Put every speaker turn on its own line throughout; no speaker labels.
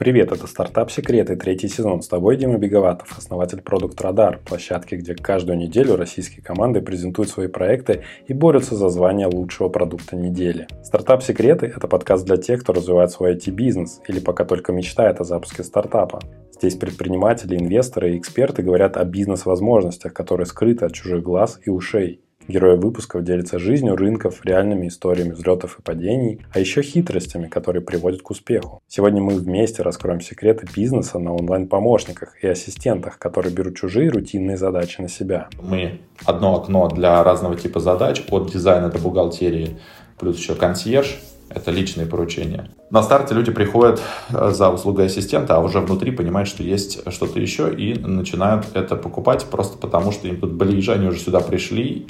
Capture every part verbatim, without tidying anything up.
Привет, это «Стартап Секреты», третий сезон. С тобой Дима Беговатов, основатель Продукт Радар, площадки, где каждую неделю российские команды презентуют свои проекты и борются за звание лучшего продукта недели. «Стартап Секреты» — это подкаст для тех, кто развивает свой ай ти-бизнес или пока только мечтает о запуске стартапа. Здесь предприниматели, инвесторы и эксперты говорят о бизнес-возможностях, которые скрыты от чужих глаз и ушей. Герои выпусков делятся жизнью рынков, реальными историями взлетов и падений, а еще хитростями, которые приводят к успеху. Сегодня мы вместе раскроем секреты бизнеса на онлайн-помощниках и ассистентах, которые берут чужие рутинные задачи на себя.
Мы одно окно для разного типа задач, от дизайна до бухгалтерии, плюс еще консьерж. Это личные поручения. На старте люди приходят за услугой ассистента, а уже внутри понимают, что есть что-то еще, и начинают это покупать просто потому, что им тут ближе, они уже сюда пришли,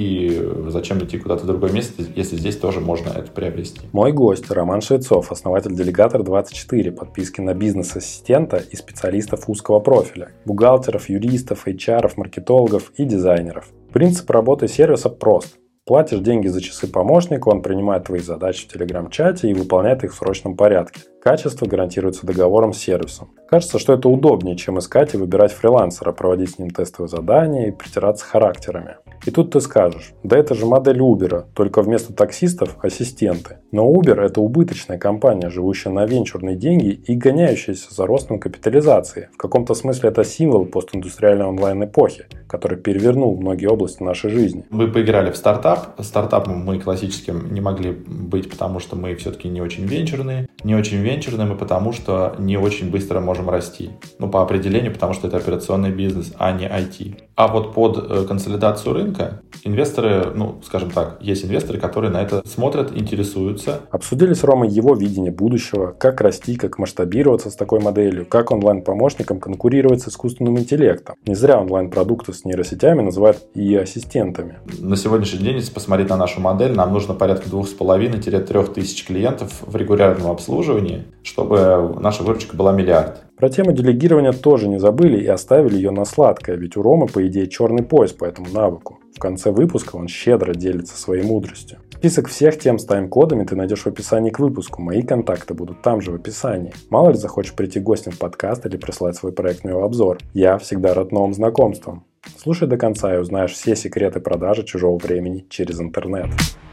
и зачем идти куда-то в другое место, если здесь тоже можно это приобрести.
Мой гость Роман Швецов, основатель Делегатор двадцать четыре, подписки на бизнес-ассистента и специалистов узкого профиля, бухгалтеров, юристов, эйч ар-ов, маркетологов и дизайнеров. Принцип работы сервиса прост. Платишь деньги за часы помощнику, он принимает твои задачи в телеграм-чате и выполняет их в срочном порядке. Качество гарантируется договором с сервисом. Кажется, что это удобнее, чем искать и выбирать фрилансера, проводить с ним тестовые задания и притираться характерами. И тут ты скажешь, да это же модель Uber, только вместо таксистов – ассистенты. Но Uber – это убыточная компания, живущая на венчурные деньги и гоняющаяся за ростом капитализации. В каком-то смысле это символ постиндустриальной онлайн-эпохи, который перевернул многие области нашей жизни.
Вы поиграли в стартап. Стартапом мы классическим не могли быть, потому что мы все-таки не очень венчурные. Не очень венчурные мы, потому что не очень быстро можем расти. Ну, по определению, потому что это операционный бизнес, а не ай ти. А вот под консолидацию рынка инвесторы, ну, скажем так, есть инвесторы, которые на это смотрят, интересуются.
Обсудили с Ромой его видение будущего, как расти, как масштабироваться с такой моделью, как онлайн-помощникам конкурировать с искусственным интеллектом. Не зря онлайн-продукты с нейросетями называют и ассистентами.
На сегодняшний день, если посмотреть на нашу модель, нам нужно порядка двух с половиной - трех тысяч клиентов в регулярном обслуживании, чтобы наша выручка была миллиард.
Про тему делегирования тоже не забыли и оставили ее на сладкое, ведь у Ромы, по идее, черный пояс по этому навыку. В конце выпуска он щедро делится своей мудростью. Список всех тем с тайм-кодами ты найдешь в описании к выпуску. Мои контакты будут там же в описании. Мало ли захочешь прийти гостем в подкаст или прислать свой проект на его обзор. Я всегда рад новым знакомствам. Слушай до конца и узнаешь все секреты продажи чужого времени через интернет.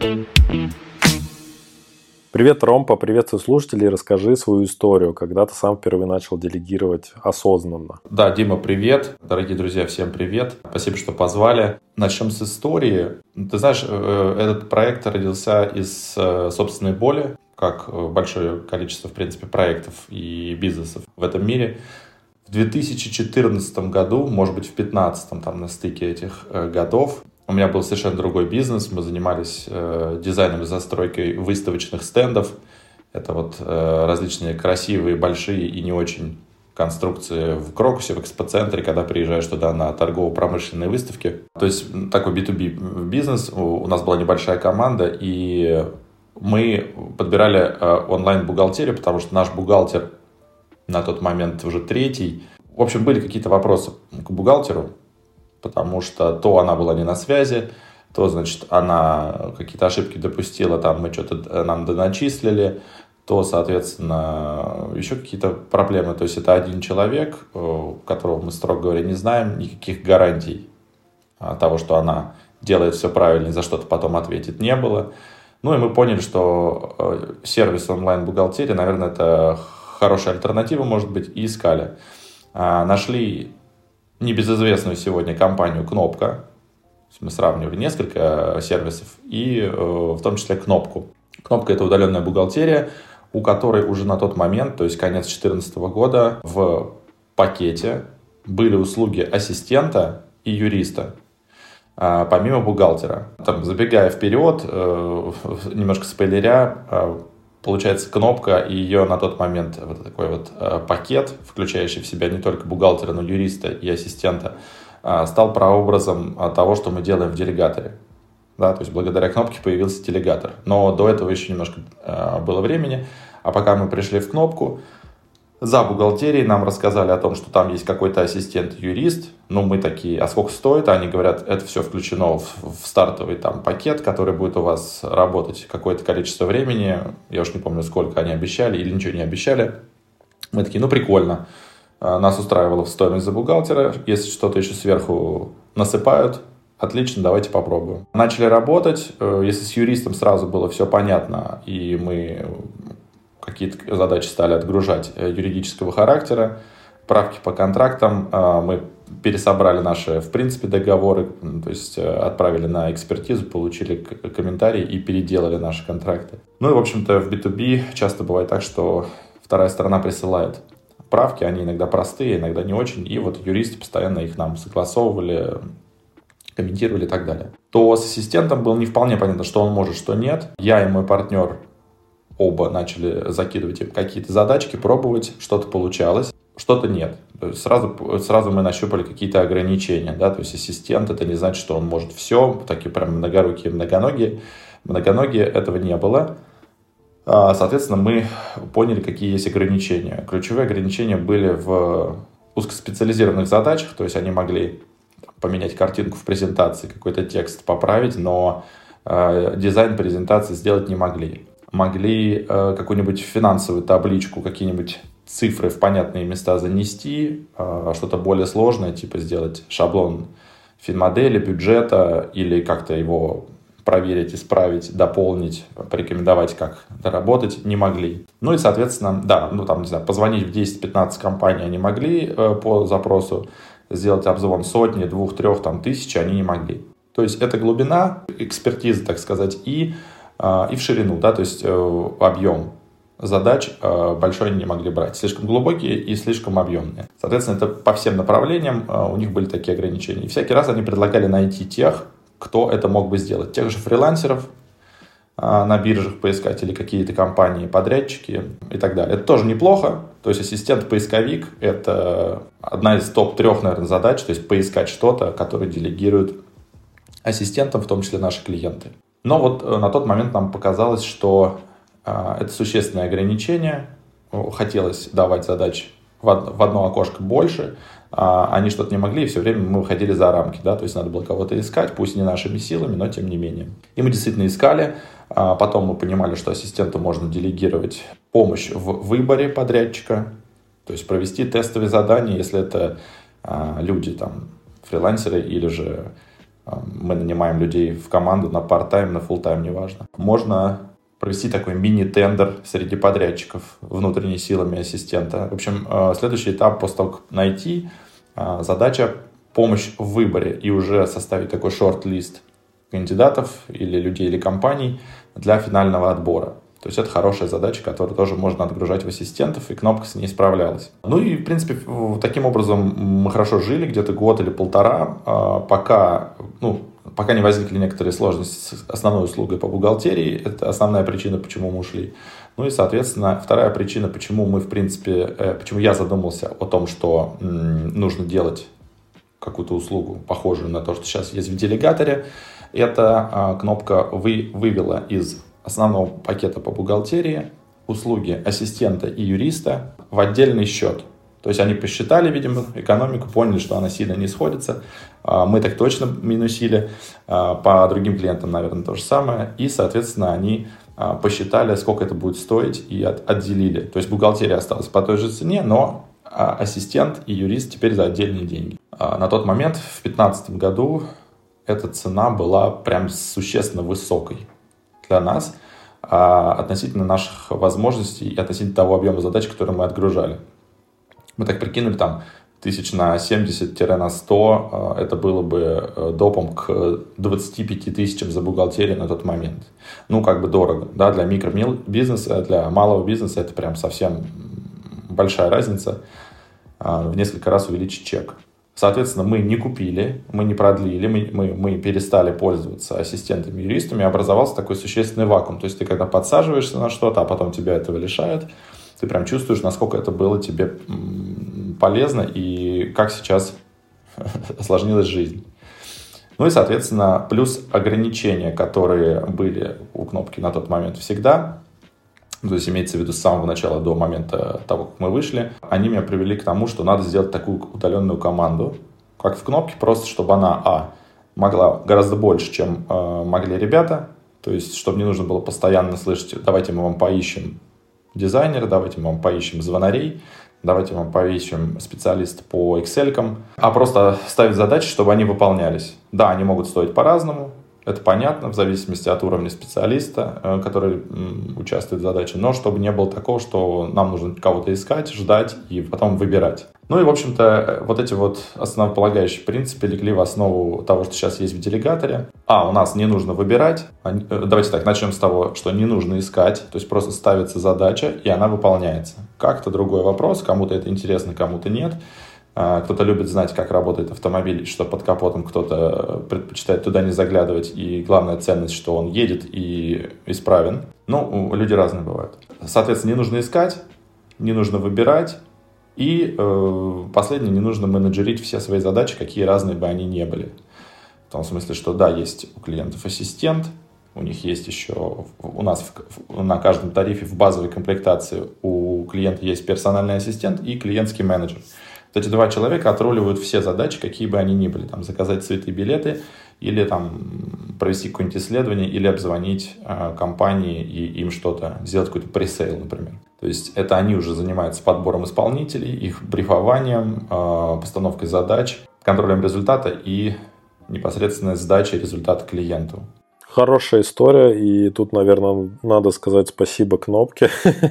Привет, Ром, поприветствуй слушателей и расскажи свою историю, когда ты сам впервые начал делегировать осознанно.
Да, Дима, привет. Дорогие друзья, всем привет. Спасибо, что позвали. Начнем с истории. Ты знаешь, этот проект родился из собственной боли, как большое количество, в принципе, проектов и бизнесов в этом мире. В две тысячи четырнадцатом году, может быть, в две тысячи пятнадцатом, там на стыке этих годов, у меня был совершенно другой бизнес. Мы занимались э, дизайном и застройкой выставочных стендов. Это вот э, различные красивые, большие и не очень конструкции в Крокусе, в экспоцентре, когда приезжаешь туда на торгово-промышленные выставки. То есть такой би ту би бизнес. У, у нас была небольшая команда, и мы подбирали э, онлайн-бухгалтерию, потому что наш бухгалтер на тот момент уже третий. В общем, были какие-то вопросы к бухгалтеру, потому что то она была не на связи, то, значит, она какие-то ошибки допустила, там мы что-то нам доначислили, то, соответственно, еще какие-то проблемы. То есть это один человек, которого мы, строго говоря, не знаем, никаких гарантий того, что она делает все правильно и за что-то потом ответит, не было. Ну и мы поняли, что сервис онлайн-бухгалтерии, наверное, это хорошая альтернатива, может быть, и искали. Нашли небезызвестную сегодня компанию Кнопка. Мы сравнивали несколько сервисов, и э, в том числе Кнопку. Кнопка — это удаленная бухгалтерия, у которой уже на тот момент, то есть конец две тысячи четырнадцатого года, в пакете были услуги ассистента и юриста, э, помимо бухгалтера. Там, забегая вперед, э, немножко спойлеря, э, получается, Кнопка и ее на тот момент вот такой вот э, пакет, включающий в себя не только бухгалтера, но и юриста и ассистента, э, стал прообразом э, того, что мы делаем в Делегаторе. Да, то есть благодаря Кнопке появился Делегатор. Но до этого еще немножко э, было времени. А пока мы пришли в Кнопку, за бухгалтерией нам рассказали о том, что там есть какой-то ассистент-юрист. Ну, мы такие, а сколько стоит? Они говорят, это все включено в, в стартовый там пакет, который будет у вас работать какое-то количество времени. Я уж не помню, сколько они обещали или ничего не обещали. Мы такие, ну прикольно. Нас устраивала стоимость за бухгалтера. Если что-то еще сверху насыпают, отлично, давайте попробуем. Начали работать. Если с юристом сразу было все понятно, и мы какие-то задачи стали отгружать юридического характера, правки по контрактам, мы пересобрали наши, в принципе, договоры, то есть отправили на экспертизу, получили комментарии и переделали наши контракты. Ну и, в общем-то, в би ту би часто бывает так, что вторая сторона присылает правки, они иногда простые, иногда не очень, и вот юристы постоянно их нам согласовывали, комментировали и так далее. То с ассистентом было не вполне понятно, что он может, что нет. Я и мой партнер оба начали закидывать им какие-то задачки, пробовать, что-то получалось, что-то нет. То есть сразу, сразу мы нащупали какие-то ограничения, да, то есть ассистент, это не значит, что он может все, такие прям многорукие, многоногие. Многоногие этого не было. Соответственно, мы поняли, какие есть ограничения. Ключевые ограничения были в узкоспециализированных задачах, то есть они могли поменять картинку в презентации, какой-то текст поправить, но э, дизайн презентации сделать не могли. Могли э, какую-нибудь финансовую табличку, какие-нибудь цифры в понятные места занести, э, что-то более сложное, типа сделать шаблон финмодели, бюджета или как-то его проверить, исправить, дополнить, порекомендовать, как доработать, не могли. Ну и, соответственно, да, ну там, не знаю, позвонить в десять-пятнадцать компаний они могли э, по запросу, сделать обзвон сотни, двух, трех, там, тысячи они не могли. То есть это глубина экспертизы, так сказать, и, э, и в ширину, да, то есть э, объем задач э, большой они не могли брать. Слишком глубокие и слишком объемные. Соответственно, это по всем направлениям э, у них были такие ограничения. И всякий раз они предлагали найти тех, кто это мог бы сделать. Тех же фрилансеров а, на биржах поискать или какие-то компании, подрядчики и так далее. Это тоже неплохо. То есть ассистент-поисковик – это одна из топ-трех, наверное, задач. То есть поискать что-то, которое делегируют ассистентам, в том числе наши клиенты. Но вот на тот момент нам показалось, что а, это существенное ограничение. Хотелось давать задач в одно окошко больше, а они что-то не могли, и все время мы выходили за рамки, да, то есть надо было кого-то искать, пусть не нашими силами, но тем не менее. И мы действительно искали, а потом мы понимали, что ассистенту можно делегировать помощь в выборе подрядчика, то есть провести тестовые задания, если это а, люди, там, фрилансеры, или же а, мы нанимаем людей в команду на парт-тайм, на фулл-тайм, неважно. Можно провести такой мини-тендер среди подрядчиков внутренними силами ассистента. В общем, следующий этап после того, как найти, задача помощь в выборе и уже составить такой шорт-лист кандидатов или людей, или компаний для финального отбора. То есть это хорошая задача, которую тоже можно отгружать в ассистентов, и кнопка с ней справлялась. Ну и, в принципе, таким образом мы хорошо жили где-то год или полтора, пока, ну, пока не возникли некоторые сложности с основной услугой по бухгалтерии. Это основная причина, почему мы ушли. Ну и, соответственно, вторая причина, почему мы, в принципе, почему я задумался о том, что нужно делать какую-то услугу, похожую на то, что сейчас есть в делегаторе, это кнопка вы, вывела из основного пакета по бухгалтерии услуги ассистента и юриста в отдельный счет. То есть они посчитали, видимо, экономику, поняли, что она сильно не сходится. Мы так точно минусили. По другим клиентам, наверное, то же самое. И, соответственно, они посчитали, сколько это будет стоить, и отделили. То есть бухгалтерия осталась по той же цене, но ассистент и юрист теперь за отдельные деньги. На тот момент, в две тысячи пятнадцатом году, эта цена была прям существенно высокой для нас относительно наших возможностей и относительно того объема задач, которые мы отгружали. Мы так прикинули, там, тысяч на семьдесят на сто, это было бы допом к двадцати пяти тысячам за бухгалтерию на тот момент. Ну, как бы дорого, да, для микробизнеса, для малого бизнеса это прям совсем большая разница, в несколько раз увеличить чек. Соответственно, мы не купили, мы не продлили, мы, мы, мы перестали пользоваться ассистентами, юристами, образовался такой существенный вакуум. То есть ты когда подсаживаешься на что-то, а потом тебя этого лишают, ты прям чувствуешь, насколько это было тебе полезно и как сейчас осложнилась жизнь. Ну и, соответственно, плюс ограничения, которые были у кнопки на тот момент всегда, то есть имеется в виду с самого начала до момента того, как мы вышли, они меня привели к тому, что надо сделать такую удаленную команду, как в кнопке, просто чтобы она, а, могла гораздо больше, чем э, могли ребята, то есть чтобы не нужно было постоянно слышать, давайте мы вам поищем дизайнера, давайте мы вам поищем звонарей, давайте мы вам поищем специалиста по Excel, а просто ставить задачи, чтобы они выполнялись. Да, они могут стоить по-разному, это понятно, в зависимости от уровня специалиста, который участвует в задаче, но чтобы не было такого, что нам нужно кого-то искать, ждать и потом выбирать. Ну и, в общем-то, вот эти вот основополагающие принципы легли в основу того, что сейчас есть в делегаторе. А, у нас не нужно выбирать. Давайте так, начнем с того, что не нужно искать, то есть просто ставится задача, и она выполняется. Как-то другой вопрос, кому-то это интересно, кому-то нет. Кто-то любит знать, как работает автомобиль, что под капотом, кто-то предпочитает туда не заглядывать, и главная ценность, что он едет и исправен. Ну, люди разные бывают. Соответственно, не нужно искать, не нужно выбирать, и э, последнее, не нужно менеджерить все свои задачи, какие разные бы они ни были. В том смысле, что да, есть у клиентов ассистент, у них есть еще, у нас в, на каждом тарифе в базовой комплектации у клиента есть персональный ассистент и клиентский менеджер. Вот эти два человека отруливают все задачи, какие бы они ни были. Там, заказать цветы, билеты, или там, провести какое-нибудь исследование, или обзвонить э, компании и им что-то, сделать какой-то пресейл, например. То есть это они уже занимаются подбором исполнителей, их брифованием, э, постановкой задач, контролем результата и непосредственно сдачей результата клиенту.
Хорошая история, и тут, наверное, надо сказать спасибо Кнопке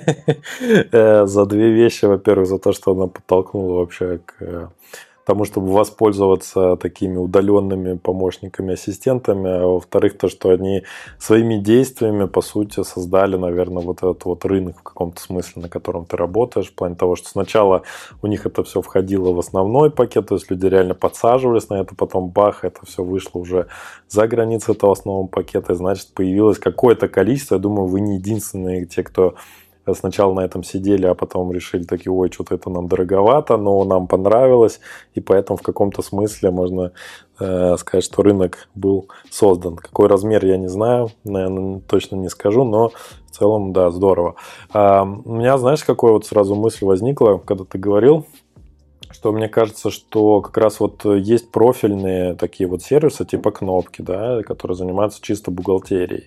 за две вещи. Во-первых, за то, что она подтолкнула вообще к тому, чтобы воспользоваться такими удаленными помощниками, ассистентами, а во-вторых, то, что они своими действиями, по сути, создали, наверное, вот этот вот рынок в каком-то смысле, на котором ты работаешь, в плане того, что сначала у них это все входило в основной пакет, то есть люди реально подсаживались на это, потом бах, это все вышло уже за границы этого основного пакета, и, значит, появилось какое-то количество, я думаю, вы не единственные те, кто сначала на этом сидели, а потом решили такие, ой, что-то это нам дороговато, но нам понравилось, и поэтому в каком-то смысле можно э, сказать, что рынок был создан. Какой размер, я не знаю, наверное, точно не скажу, но в целом, да, здорово. А, у меня, знаешь, какая вот сразу мысль возникла, когда ты говорил, что мне кажется, что как раз вот есть профильные такие вот сервисы, типа Кнопки, да, которые занимаются чисто бухгалтерией.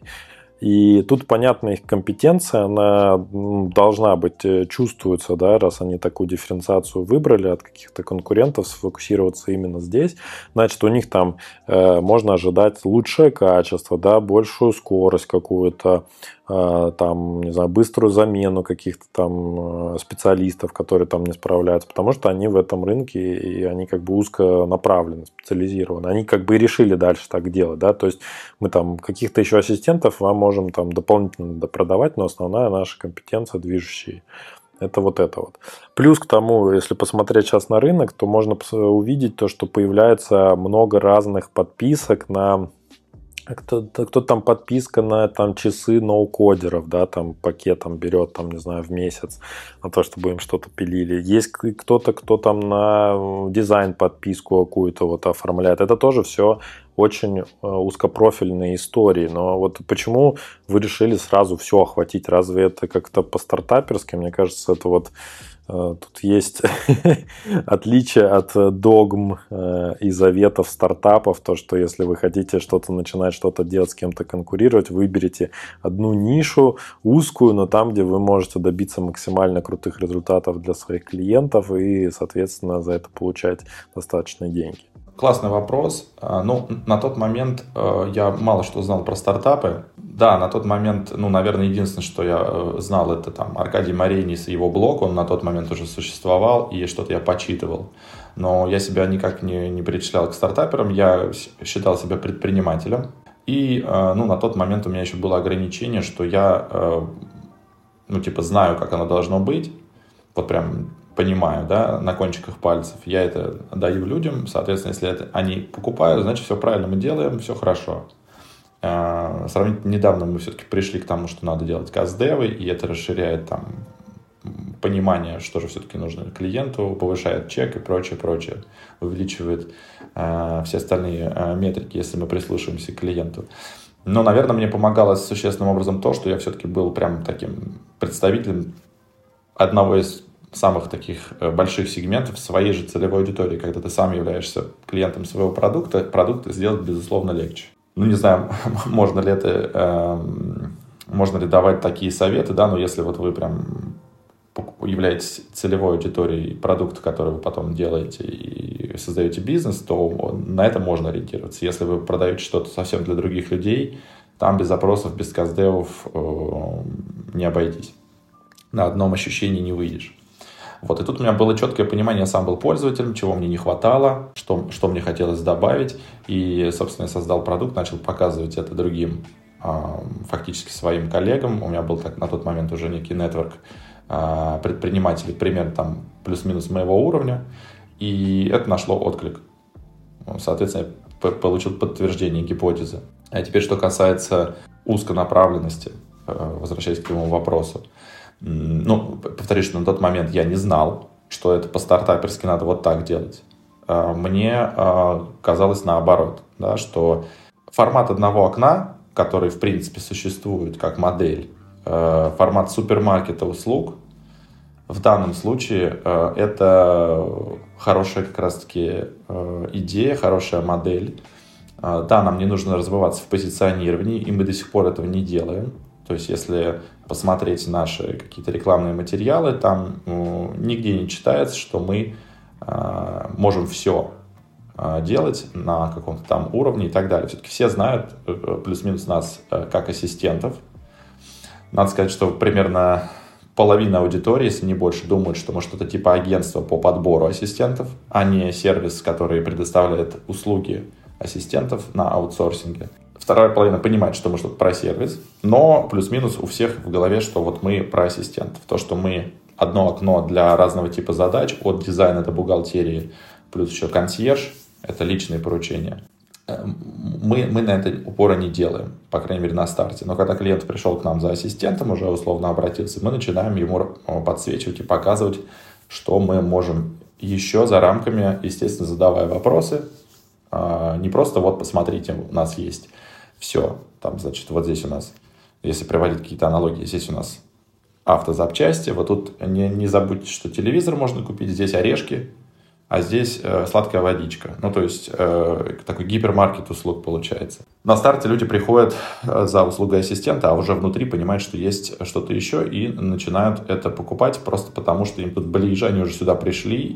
И тут, понятно, их компетенция, она должна быть, чувствуется, да, раз они такую дифференциацию выбрали от каких-то конкурентов, сфокусироваться именно здесь, значит, у них там э, можно ожидать лучшее качество, да, большую скорость какую-то, э, там, не знаю, быструю замену каких-то там специалистов, которые там не справляются, потому что они в этом рынке, и они как бы узконаправлены, специализированы. Они как бы и решили дальше так делать, да, то есть мы там каких-то еще ассистентов вам можем можем там дополнительно продавать, но основная наша компетенция движущая – это вот это вот. Плюс к тому, если посмотреть сейчас на рынок, то можно увидеть то, что появляется много разных подписок на… Кто-то, кто там подписка на там, часы ноу-кодеров, да, там пакетом берет, там, не знаю, в месяц на то, чтобы им что-то пилили. Есть кто-то, кто там на дизайн подписку какую-то вот оформляет. Это тоже все очень узкопрофильные истории. Но вот почему вы решили сразу все охватить? Разве это как-то по-стартаперски? Мне кажется, это вот тут есть отличие от догм и заветов стартапов, то, что если вы хотите что-то начинать, что-то делать, с кем-то конкурировать, выберите одну нишу, узкую, но там, где вы можете добиться максимально крутых результатов для своих клиентов и, соответственно, за это получать достаточные деньги.
Классный вопрос. Ну, на тот момент я мало что знал про стартапы. Да, на тот момент, ну, наверное, единственное, что я знал, это там Аркадий Маренис и его блог, он на тот момент уже существовал, и что-то я почитывал. Но я себя никак не, не причислял к стартаперам, я считал себя предпринимателем. И, ну, на тот момент у меня еще было ограничение, что я, ну, типа, знаю, как оно должно быть, вот прям понимаю, да, на кончиках пальцев. Я это даю людям, соответственно, если это они покупают, значит, все правильно мы делаем, все хорошо. Сравнительно недавно мы все-таки пришли к тому, что надо делать каздевы, и это расширяет там понимание, что же все-таки нужно клиенту, повышает чек и прочее, прочее, увеличивает э, все остальные э, метрики, если мы прислушиваемся к клиенту. Но, наверное, мне помогало существенным образом то, что я все-таки был прям таким представителем одного из самых таких больших сегментов своей же целевой аудитории, когда ты сам являешься клиентом своего продукта, продукт сделать, безусловно, легче. Ну, не знаю, можно ли это э, можно ли давать такие советы, да, но если вот вы прям являетесь целевой аудиторией продукта, который вы потом делаете и создаете бизнес, то на это можно ориентироваться. Если вы продаете что-то совсем для других людей, там без запросов, без каздевов э, не обойтись. На одном ощущении не выйдешь. Вот, и тут у меня было четкое понимание, я сам был пользователем, чего мне не хватало, что, что мне хотелось добавить. И, собственно, я создал продукт, начал показывать это другим, э, фактически своим коллегам. У меня был так, на тот момент уже некий нетворк э, предпринимателей, примерно там плюс-минус моего уровня. И это нашло отклик. Соответственно, я получил подтверждение гипотезы. А теперь, что касается узконаправленности, э, возвращаясь к твоему вопросу. Ну, повторюсь, что на тот момент я не знал, что это по-стартаперски надо вот так делать. Мне казалось наоборот, да, что формат одного окна, который в принципе существует как модель, формат супермаркета услуг, в данном случае это хорошая как раз-таки идея, хорошая модель. Да, нам не нужно развиваться в позиционировании, и мы до сих пор этого не делаем. То есть, если посмотреть наши какие-то рекламные материалы, там ну, нигде не читается, что мы э, можем все э, делать на каком-то там уровне и так далее. Все-таки все знают э, плюс-минус нас э, как ассистентов. Надо сказать, что примерно половина аудитории, если не больше, думают, что мы что-то типа агентства по подбору ассистентов, а не сервис, который предоставляет услуги ассистентов на аутсорсинге. Вторая половина понимает, что мы что-то про сервис, но плюс-минус у всех в голове, что вот мы про ассистентов. То, что мы одно окно для разного типа задач, от дизайна до бухгалтерии, плюс еще консьерж, это личные поручения. Мы, мы на это упора не делаем, по крайней мере на старте. Но когда клиент пришел к нам за ассистентом, уже условно обратился, мы начинаем ему подсвечивать и показывать, что мы можем еще за рамками, естественно, задавая вопросы. Не просто вот посмотрите, у нас есть все, там, значит, вот здесь у нас, если приводить какие-то аналогии, здесь у нас автозапчасти, вот тут не, не забудьте, что телевизор можно купить, здесь орешки, а здесь э, сладкая водичка. Ну, то есть, э, такой гипермаркет услуг получается. На старте люди приходят за услугой ассистента, а уже внутри понимают, что есть что-то еще, и начинают это покупать просто потому, что им тут ближе, они уже сюда пришли,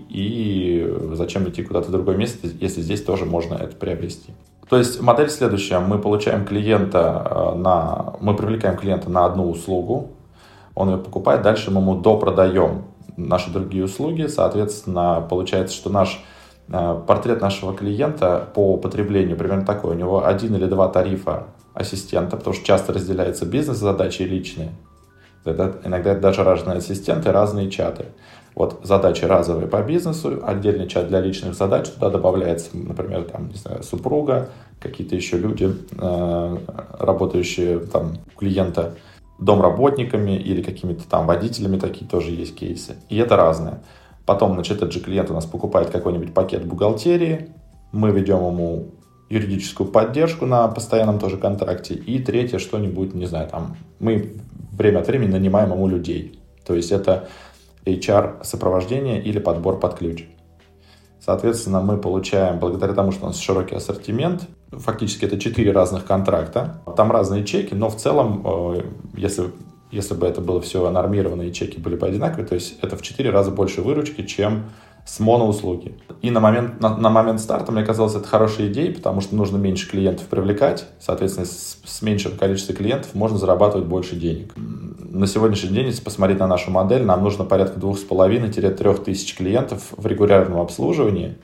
и зачем идти куда-то в другое место, если здесь тоже можно это приобрести. То есть модель следующая. Мы получаем клиента на... Мы привлекаем клиента на одну услугу, он ее покупает, дальше мы ему допродаем наши другие услуги. Соответственно, получается, что наш портрет нашего клиента по потреблению примерно такой. У него один или два тарифа ассистента, потому что часто разделяются бизнес-задачи и личные. Это, иногда это даже разные ассистенты, разные чаты. Вот задачи разовые по бизнесу, отдельный чат для личных задач, туда добавляется, например, там, не знаю, супруга, какие-то еще люди, э, работающие там у клиента домработниками или какими-то там водителями, такие тоже есть кейсы. И это разное. Потом, значит, этот же клиент у нас покупает какой-нибудь пакет бухгалтерии, мы ведем ему юридическую поддержку на постоянном тоже контракте, и третье, что-нибудь, не знаю, там, мы время от времени нанимаем ему людей. То есть это эйч ар-сопровождение или подбор под ключ. Соответственно, мы получаем, благодаря тому, что у нас широкий ассортимент, фактически это четыре разных контракта, там разные чеки, но в целом, если, если бы это было все нормировано и чеки были бы одинаковые, то есть это в четыре раза больше выручки, чем с моноуслуги. И на момент, на, на момент старта мне казалось, это хорошая идея, потому что нужно меньше клиентов привлекать, соответственно, с, с меньшим количеством клиентов можно зарабатывать больше денег. На сегодняшний день, если посмотреть на нашу модель, нам нужно порядка двух с половиной - трёх тысяч клиентов в регулярном обслуживании,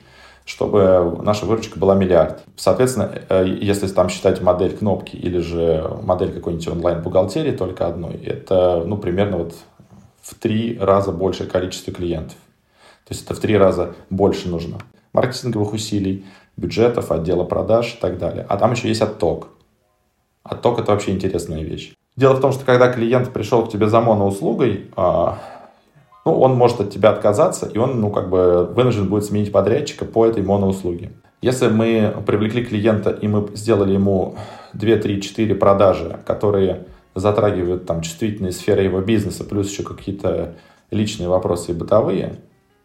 чтобы наша выручка была миллиард. Соответственно, если там считать модель кнопки или же модель какой-нибудь онлайн-бухгалтерии только одной, это ну, примерно вот в три раза большее количество клиентов. То есть это в три раза больше нужно маркетинговых усилий, бюджетов, отдела продаж и так далее. А там еще есть отток. Отток – это вообще интересная вещь. Дело в том, что когда клиент пришел к тебе за моноуслугой, ну, он может от тебя отказаться, и он ну, как бы вынужден будет сменить подрядчика по этой моноуслуге. Если мы привлекли клиента, и мы сделали ему две, три, четыре продажи, которые затрагивают там, чувствительные сферы его бизнеса, плюс еще какие-то личные вопросы и бытовые,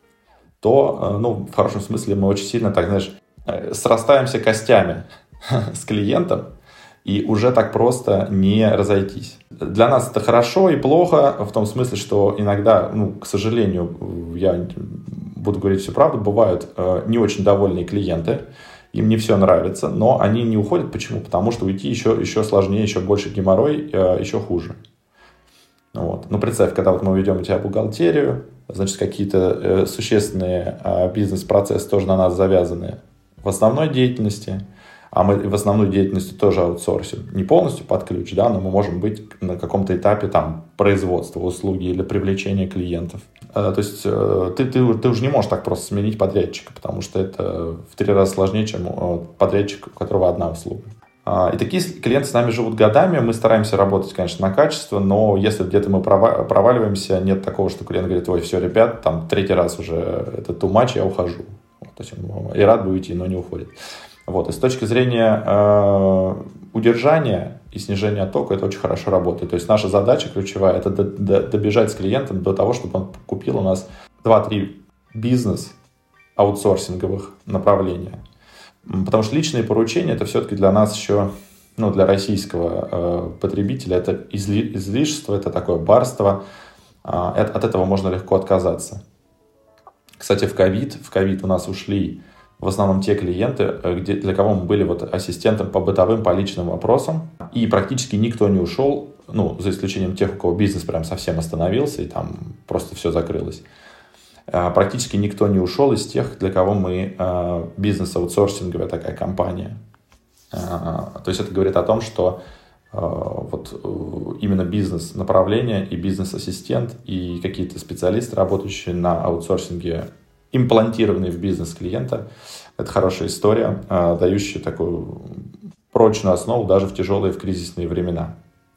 то, ну, в хорошем смысле мы очень сильно, так знаешь, срастаемся костями с клиентом, и уже так просто не разойтись. Для нас это хорошо и плохо, в том смысле, что иногда, ну, к сожалению, я буду говорить всю правду, бывают э, не очень довольные клиенты, им не все нравится, но они не уходят. Почему? Потому что уйти еще, еще сложнее, еще больше геморрой, э, еще хуже. Вот. Ну, представь, когда вот мы ведем у тебя бухгалтерию, значит, какие-то э, существенные э, бизнес-процессы тоже на нас завязаны в основной деятельности, а мы в основной деятельности тоже аутсорсим. Не полностью под ключ, да, но мы можем быть на каком-то этапе там производства услуги или привлечения клиентов. Э, то есть э, ты, ты, ты уже не можешь так просто сменить подрядчика, потому что это в три раза сложнее, чем э, подрядчик, у которого одна услуга. И такие клиенты с нами живут годами, мы стараемся работать, конечно, на качество, но если где-то мы проваливаемся, нет такого, что клиент говорит: ой, все, ребят, там третий раз уже это too much, я ухожу. Вот, то есть он и рад бы уйти, но не уходит. Вот, и с точки зрения э, удержания и снижения оттока это очень хорошо работает. То есть наша задача ключевая — это до, до, добежать с клиентом до того, чтобы он купил у нас два-три бизнес аутсорсинговых направления. Потому что личные поручения — это все-таки для нас еще, ну, для российского э, потребителя, это изли, излишество, это такое барство. Э, от этого можно легко отказаться. Кстати, в ковид, в ковид у нас ушли в основном те клиенты, где, для кого мы были вот ассистентом по бытовым, по личным вопросам. И практически никто не ушел, ну, за исключением тех, у кого бизнес прям совсем остановился, и там просто все закрылось. Практически никто не ушел из тех, для кого мы бизнес-аутсорсинговая такая компания. То есть это говорит о том, что вот именно бизнес-направление и бизнес-ассистент и какие-то специалисты, работающие на аутсорсинге, имплантированные в бизнес клиента, это хорошая история, дающая такую прочную основу даже в тяжелые, в кризисные времена.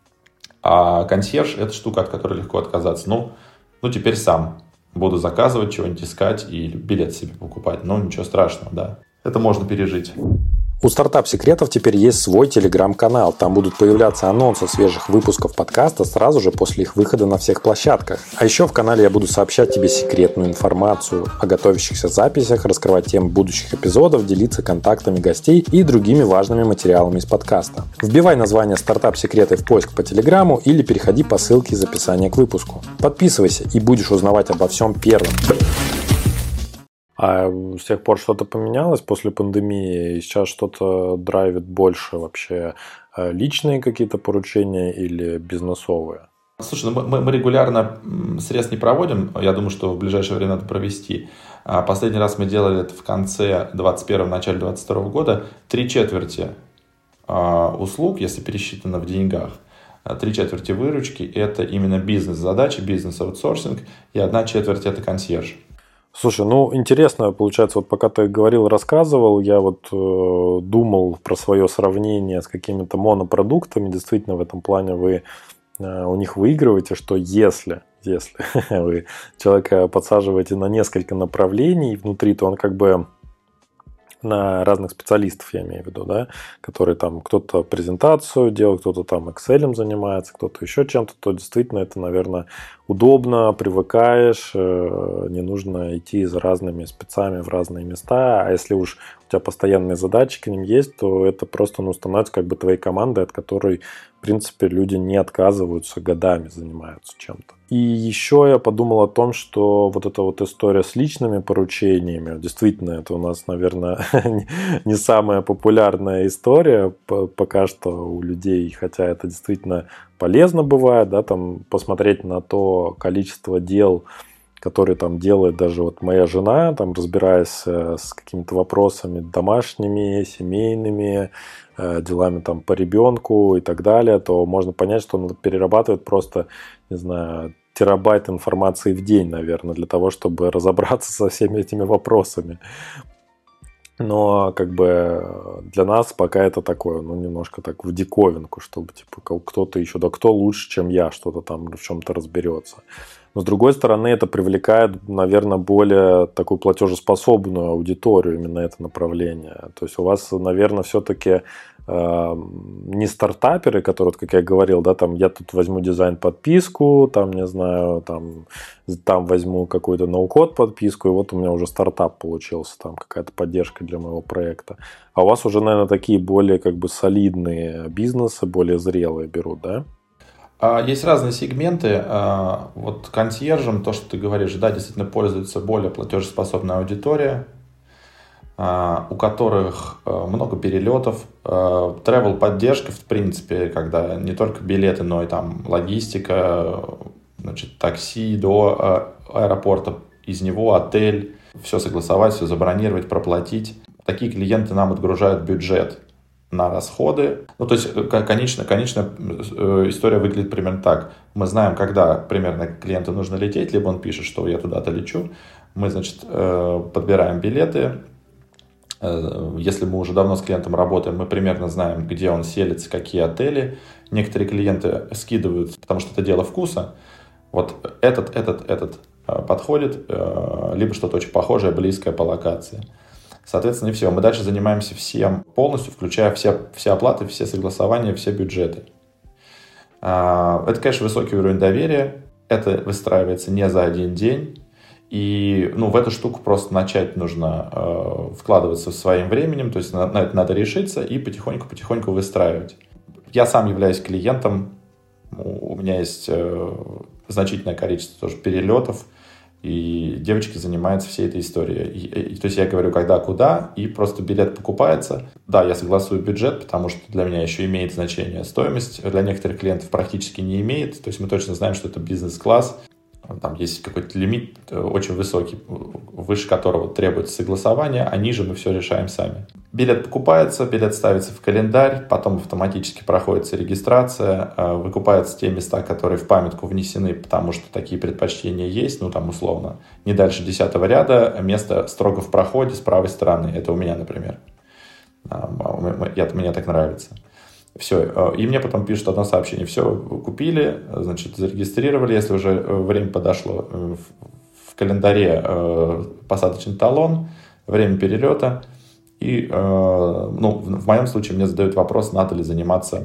А консьерж — это штука, от которой легко отказаться. Ну, ну теперь сам буду заказывать, чего-нибудь искать и билет себе покупать. Но ничего страшного, да. Это можно пережить.
У стартап-секретов теперь есть свой телеграм-канал. Там будут появляться анонсы свежих выпусков подкаста сразу же после их выхода на всех площадках. А еще в канале я буду сообщать тебе секретную информацию о готовящихся записях, раскрывать темы будущих эпизодов, делиться контактами гостей и другими важными материалами из подкаста. Вбивай название «Стартап-секреты» в поиск по телеграмму или переходи по ссылке из описания к выпуску. Подписывайся и будешь узнавать обо всем первым. А с тех пор что-то поменялось после пандемии? И сейчас что-то драйвит больше вообще? Личные какие-то поручения или бизнесовые?
Слушай, ну мы, мы регулярно срез не проводим. Я думаю, что в ближайшее время надо провести. Последний раз мы делали это в конце двадцать первого, начале двадцать второго года. Три четверти услуг, если пересчитано в деньгах, три четверти выручки – это именно бизнес-задачи, бизнес-аутсорсинг, и одна четверть – это консьерж.
Слушай, ну интересно, получается, вот пока ты говорил, рассказывал, я вот э, думал про свое сравнение с какими-то монопродуктами. Действительно, в этом плане вы э, у них выигрываете, что если, если вы человека подсаживаете на несколько направлений внутри, то он как бы на разных специалистов, я имею в виду, да, которые там кто-то презентацию делает, кто-то там Excel занимается, кто-то еще чем-то, то действительно это, наверное, удобно, привыкаешь, не нужно идти за разными спецами в разные места, а если уж у тебя постоянные задачи к ним есть, то это просто, ну, становится как бы твоей командой, от которой, в принципе, люди не отказываются, годами занимаются чем-то. И еще я подумал о том, что вот эта вот история с личными поручениями, действительно, это у нас, наверное, не самая популярная история пока что у людей, хотя это действительно полезно бывает, да, там посмотреть на то количество дел, которые там делает даже вот моя жена, там разбираясь с какими-то вопросами домашними, семейными, делами там по ребенку и так далее, то можно понять, что он перерабатывает просто, не знаю, терабайт информации в день, наверное, для того, чтобы разобраться со всеми этими вопросами. Но как бы для нас пока это такое, ну, немножко так в диковинку, чтобы типа кто-то еще, да кто лучше, чем я, что-то там в чем-то разберется. Но, с другой стороны, это привлекает, наверное, более такую платежеспособную аудиторию, именно это направление. То есть у вас, наверное, все-таки э, не стартаперы, которые, как я говорил, да, там я тут возьму дизайн-подписку, там, не знаю, там, там возьму какую-то ноу-код подписку, и вот у меня уже стартап получился, там какая-то поддержка для моего проекта. А у вас уже, наверное, такие более как бы солидные бизнесы, более зрелые берут, да?
Есть разные сегменты. Вот консьержем, то, что ты говоришь, да, действительно пользуется более платежеспособная аудитория, у которых много перелетов, travel поддержка, в принципе, когда не только билеты, но и там логистика, значит, такси до аэропорта, из него отель, все согласовать, все забронировать, проплатить. Такие клиенты нам отгружают бюджет на расходы. Ну, то есть, конечно, конечно, история выглядит примерно так. Мы знаем, когда примерно клиенту нужно лететь, либо он пишет, что я туда-то лечу. Мы, значит, подбираем билеты. Если мы уже давно с клиентом работаем, мы примерно знаем, где он селится, какие отели. Некоторые клиенты скидывают, потому что это дело вкуса. Вот этот, этот, этот подходит, либо что-то очень похожее, близкое по локации. Соответственно, и все. Мы дальше занимаемся всем полностью, включая все, все оплаты, все согласования, все бюджеты. Это, конечно, высокий уровень доверия. Это выстраивается не за один день. И ну, в эту штуку просто начать нужно э, вкладываться своим временем. То есть на, на это надо решиться и потихоньку-потихоньку выстраивать. Я сам являюсь клиентом. У меня есть э, значительное количество тоже перелетов. И девочки занимаются всей этой историей. И, и, то есть я говорю, когда, куда, и просто билет покупается. Да, я согласую бюджет, потому что для меня еще имеет значение стоимость. Для некоторых клиентов практически не имеет. То есть мы точно знаем, что это бизнес-класс. Там есть какой-то лимит очень высокий, выше которого требуется согласование, а ниже мы все решаем сами. Билет покупается, билет ставится в календарь, потом автоматически проходится регистрация, выкупаются те места, которые в памятку внесены, потому что такие предпочтения есть, ну там условно, не дальше десятого ряда, место строго в проходе с правой стороны. Это у меня, например. Мне так нравится. Все, и мне потом пишут одно сообщение: все, купили, значит, зарегистрировали, если уже время подошло, в календаре посадочный талон, время перелета, и, ну, в моем случае мне задают вопрос, надо ли заниматься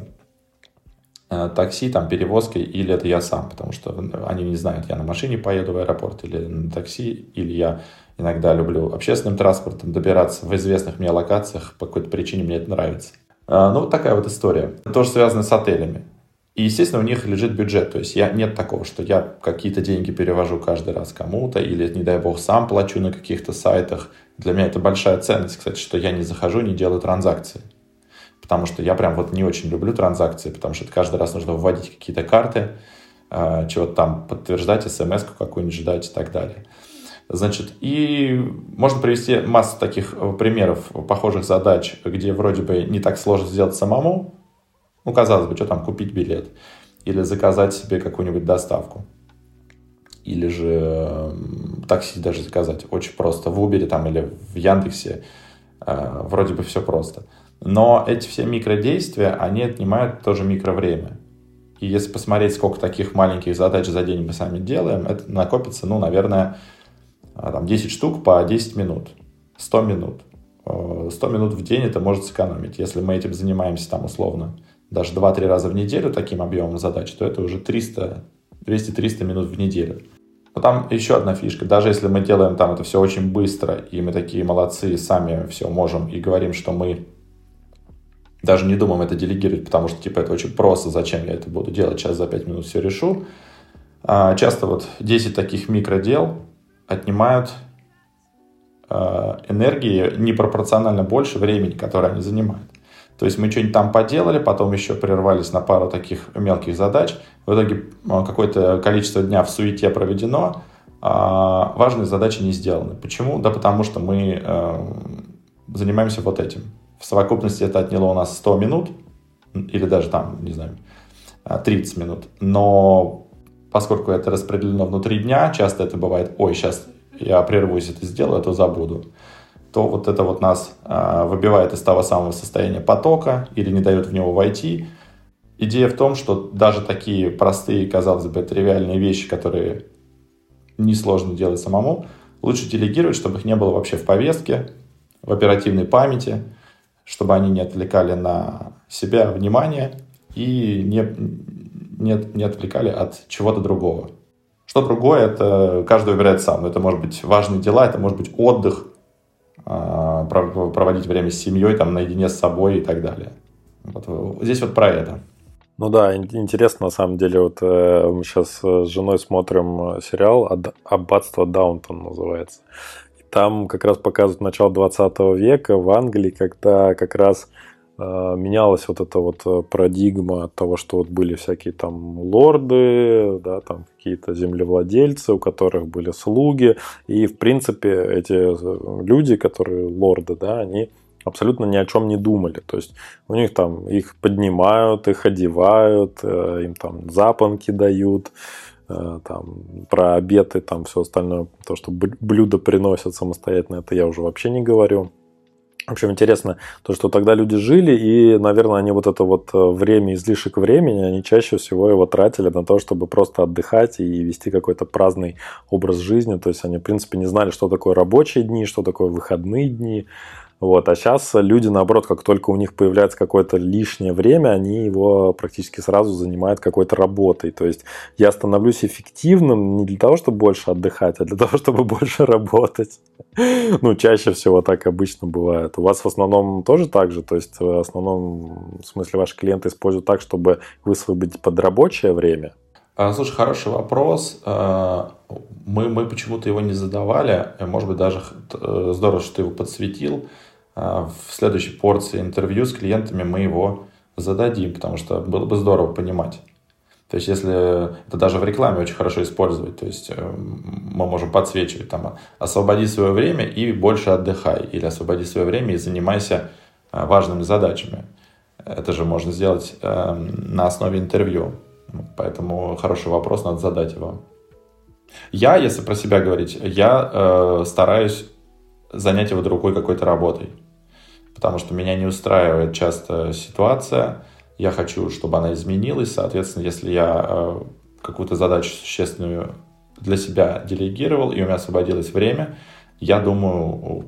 такси, там, перевозкой, или это я сам, потому что они не знают, я на машине поеду в аэропорт или на такси, или я иногда люблю общественным транспортом добираться в известных мне локациях, по какой-то причине мне это нравится. Ну, вот такая вот история. Тоже связано с отелями. И, естественно, у них лежит бюджет. То есть я, нет такого, что я какие-то деньги перевожу каждый раз кому-то, или, не дай бог, сам плачу на каких-то сайтах. Для меня это большая ценность, кстати, что я не захожу, не делаю транзакции. Потому что я прям вот не очень люблю транзакции, потому что это каждый раз нужно вводить какие-то карты, чего-то там подтверждать, смс-ку какую-нибудь ждать и так далее. Значит, и можно привести массу таких примеров похожих задач, где вроде бы не так сложно сделать самому. Ну, казалось бы, что там, купить билет. Или заказать себе какую-нибудь доставку. Или же такси даже заказать. Очень просто. В Uber там, или в Яндексе. Э, вроде бы все просто. Но эти все микродействия, они отнимают тоже микровремя. И если посмотреть, сколько таких маленьких задач за день мы сами делаем, это накопится, ну, наверное... Там десять штук по десять минут, сто минут. сто минут в день это может сэкономить. Если мы этим занимаемся там условно даже два-три раза в неделю таким объемом задач, то это уже триста, двести-триста минут в неделю. Но там еще одна фишка. Даже если мы делаем там это все очень быстро, и мы такие молодцы, сами все можем, и говорим, что мы даже не думаем это делегировать, потому что типа это очень просто, зачем я это буду делать, сейчас за пять минут все решу. Часто вот десять таких микродел отнимают э, энергии непропорционально больше времени, которое они занимают. То есть мы что-нибудь там поделали, потом еще прервались на пару таких мелких задач. В итоге какое-то количество дня в суете проведено, а важные задачи не сделаны. Почему? Да потому что мы э, занимаемся вот этим. В совокупности это отняло у нас сто минут, или даже там, не знаю, тридцать минут. Но поскольку это распределено внутри дня, часто это бывает: ой, сейчас я прервусь, это сделаю, а то забуду. То вот это вот нас э, выбивает из того самого состояния потока или не дает в него войти. Идея в том, что даже такие простые, казалось бы, тривиальные вещи, которые несложно делать самому, лучше делегировать, чтобы их не было вообще в повестке, в оперативной памяти, чтобы они не отвлекали на себя внимание и не, не, не отвлекали от чего-то другого. Что другое, это каждый выбирает сам. Это может быть важные дела, это может быть отдых, проводить время с семьей, там, наедине с собой и так далее. Вот, здесь вот про это.
Ну да, интересно на самом деле. Вот э, мы сейчас с женой смотрим сериал «Аббатство Даунтон» называется. И там как раз показывают начало двадцатого века в Англии, когда как раз э, менялась вот эта вот парадигма от того, что вот были всякие там лорды, да, там какие-то землевладельцы, у которых были слуги. И в принципе эти люди, которые лорды, да, они абсолютно ни о чем не думали. То есть у них там их поднимают, их одевают, им там запонки дают, там про обеты, там все остальное, то, что блюда приносят самостоятельно, это я уже вообще не говорю. В общем, интересно то, что тогда люди жили, и, наверное, они вот это вот время, излишек времени, они чаще всего его тратили на то, чтобы просто отдыхать и вести какой-то праздный образ жизни. То есть они, в принципе, не знали, что такое рабочие дни, что такое выходные дни. Вот. А сейчас люди, наоборот, как только у них появляется какое-то лишнее время, они его практически сразу занимают какой-то работой. То есть я становлюсь эффективным не для того, чтобы больше отдыхать, а для того, чтобы больше работать. Ну, чаще всего так обычно бывает. У вас в основном тоже так же? То есть в основном, в смысле, ваши клиенты используют так, чтобы высвободить под рабочее время?
Слушай, хороший вопрос. Мы, мы почему-то его не задавали. Может быть, даже здорово, что ты его подсветил. В следующей порции интервью с клиентами мы его зададим, потому что было бы здорово понимать. То есть, если это даже в рекламе очень хорошо использовать, то есть мы можем подсвечивать, там, освободи свое время и больше отдыхай, или освободи свое время и занимайся важными задачами. Это же можно сделать на основе интервью. Поэтому хороший вопрос, надо задать его. Я, если про себя говорить, я э, стараюсь занять его другой какой-то работой. Потому что меня не устраивает часто ситуация. Я хочу, чтобы она изменилась. Соответственно, если я э, какую-то задачу существенную для себя делегировал, и у меня освободилось время, я думаю,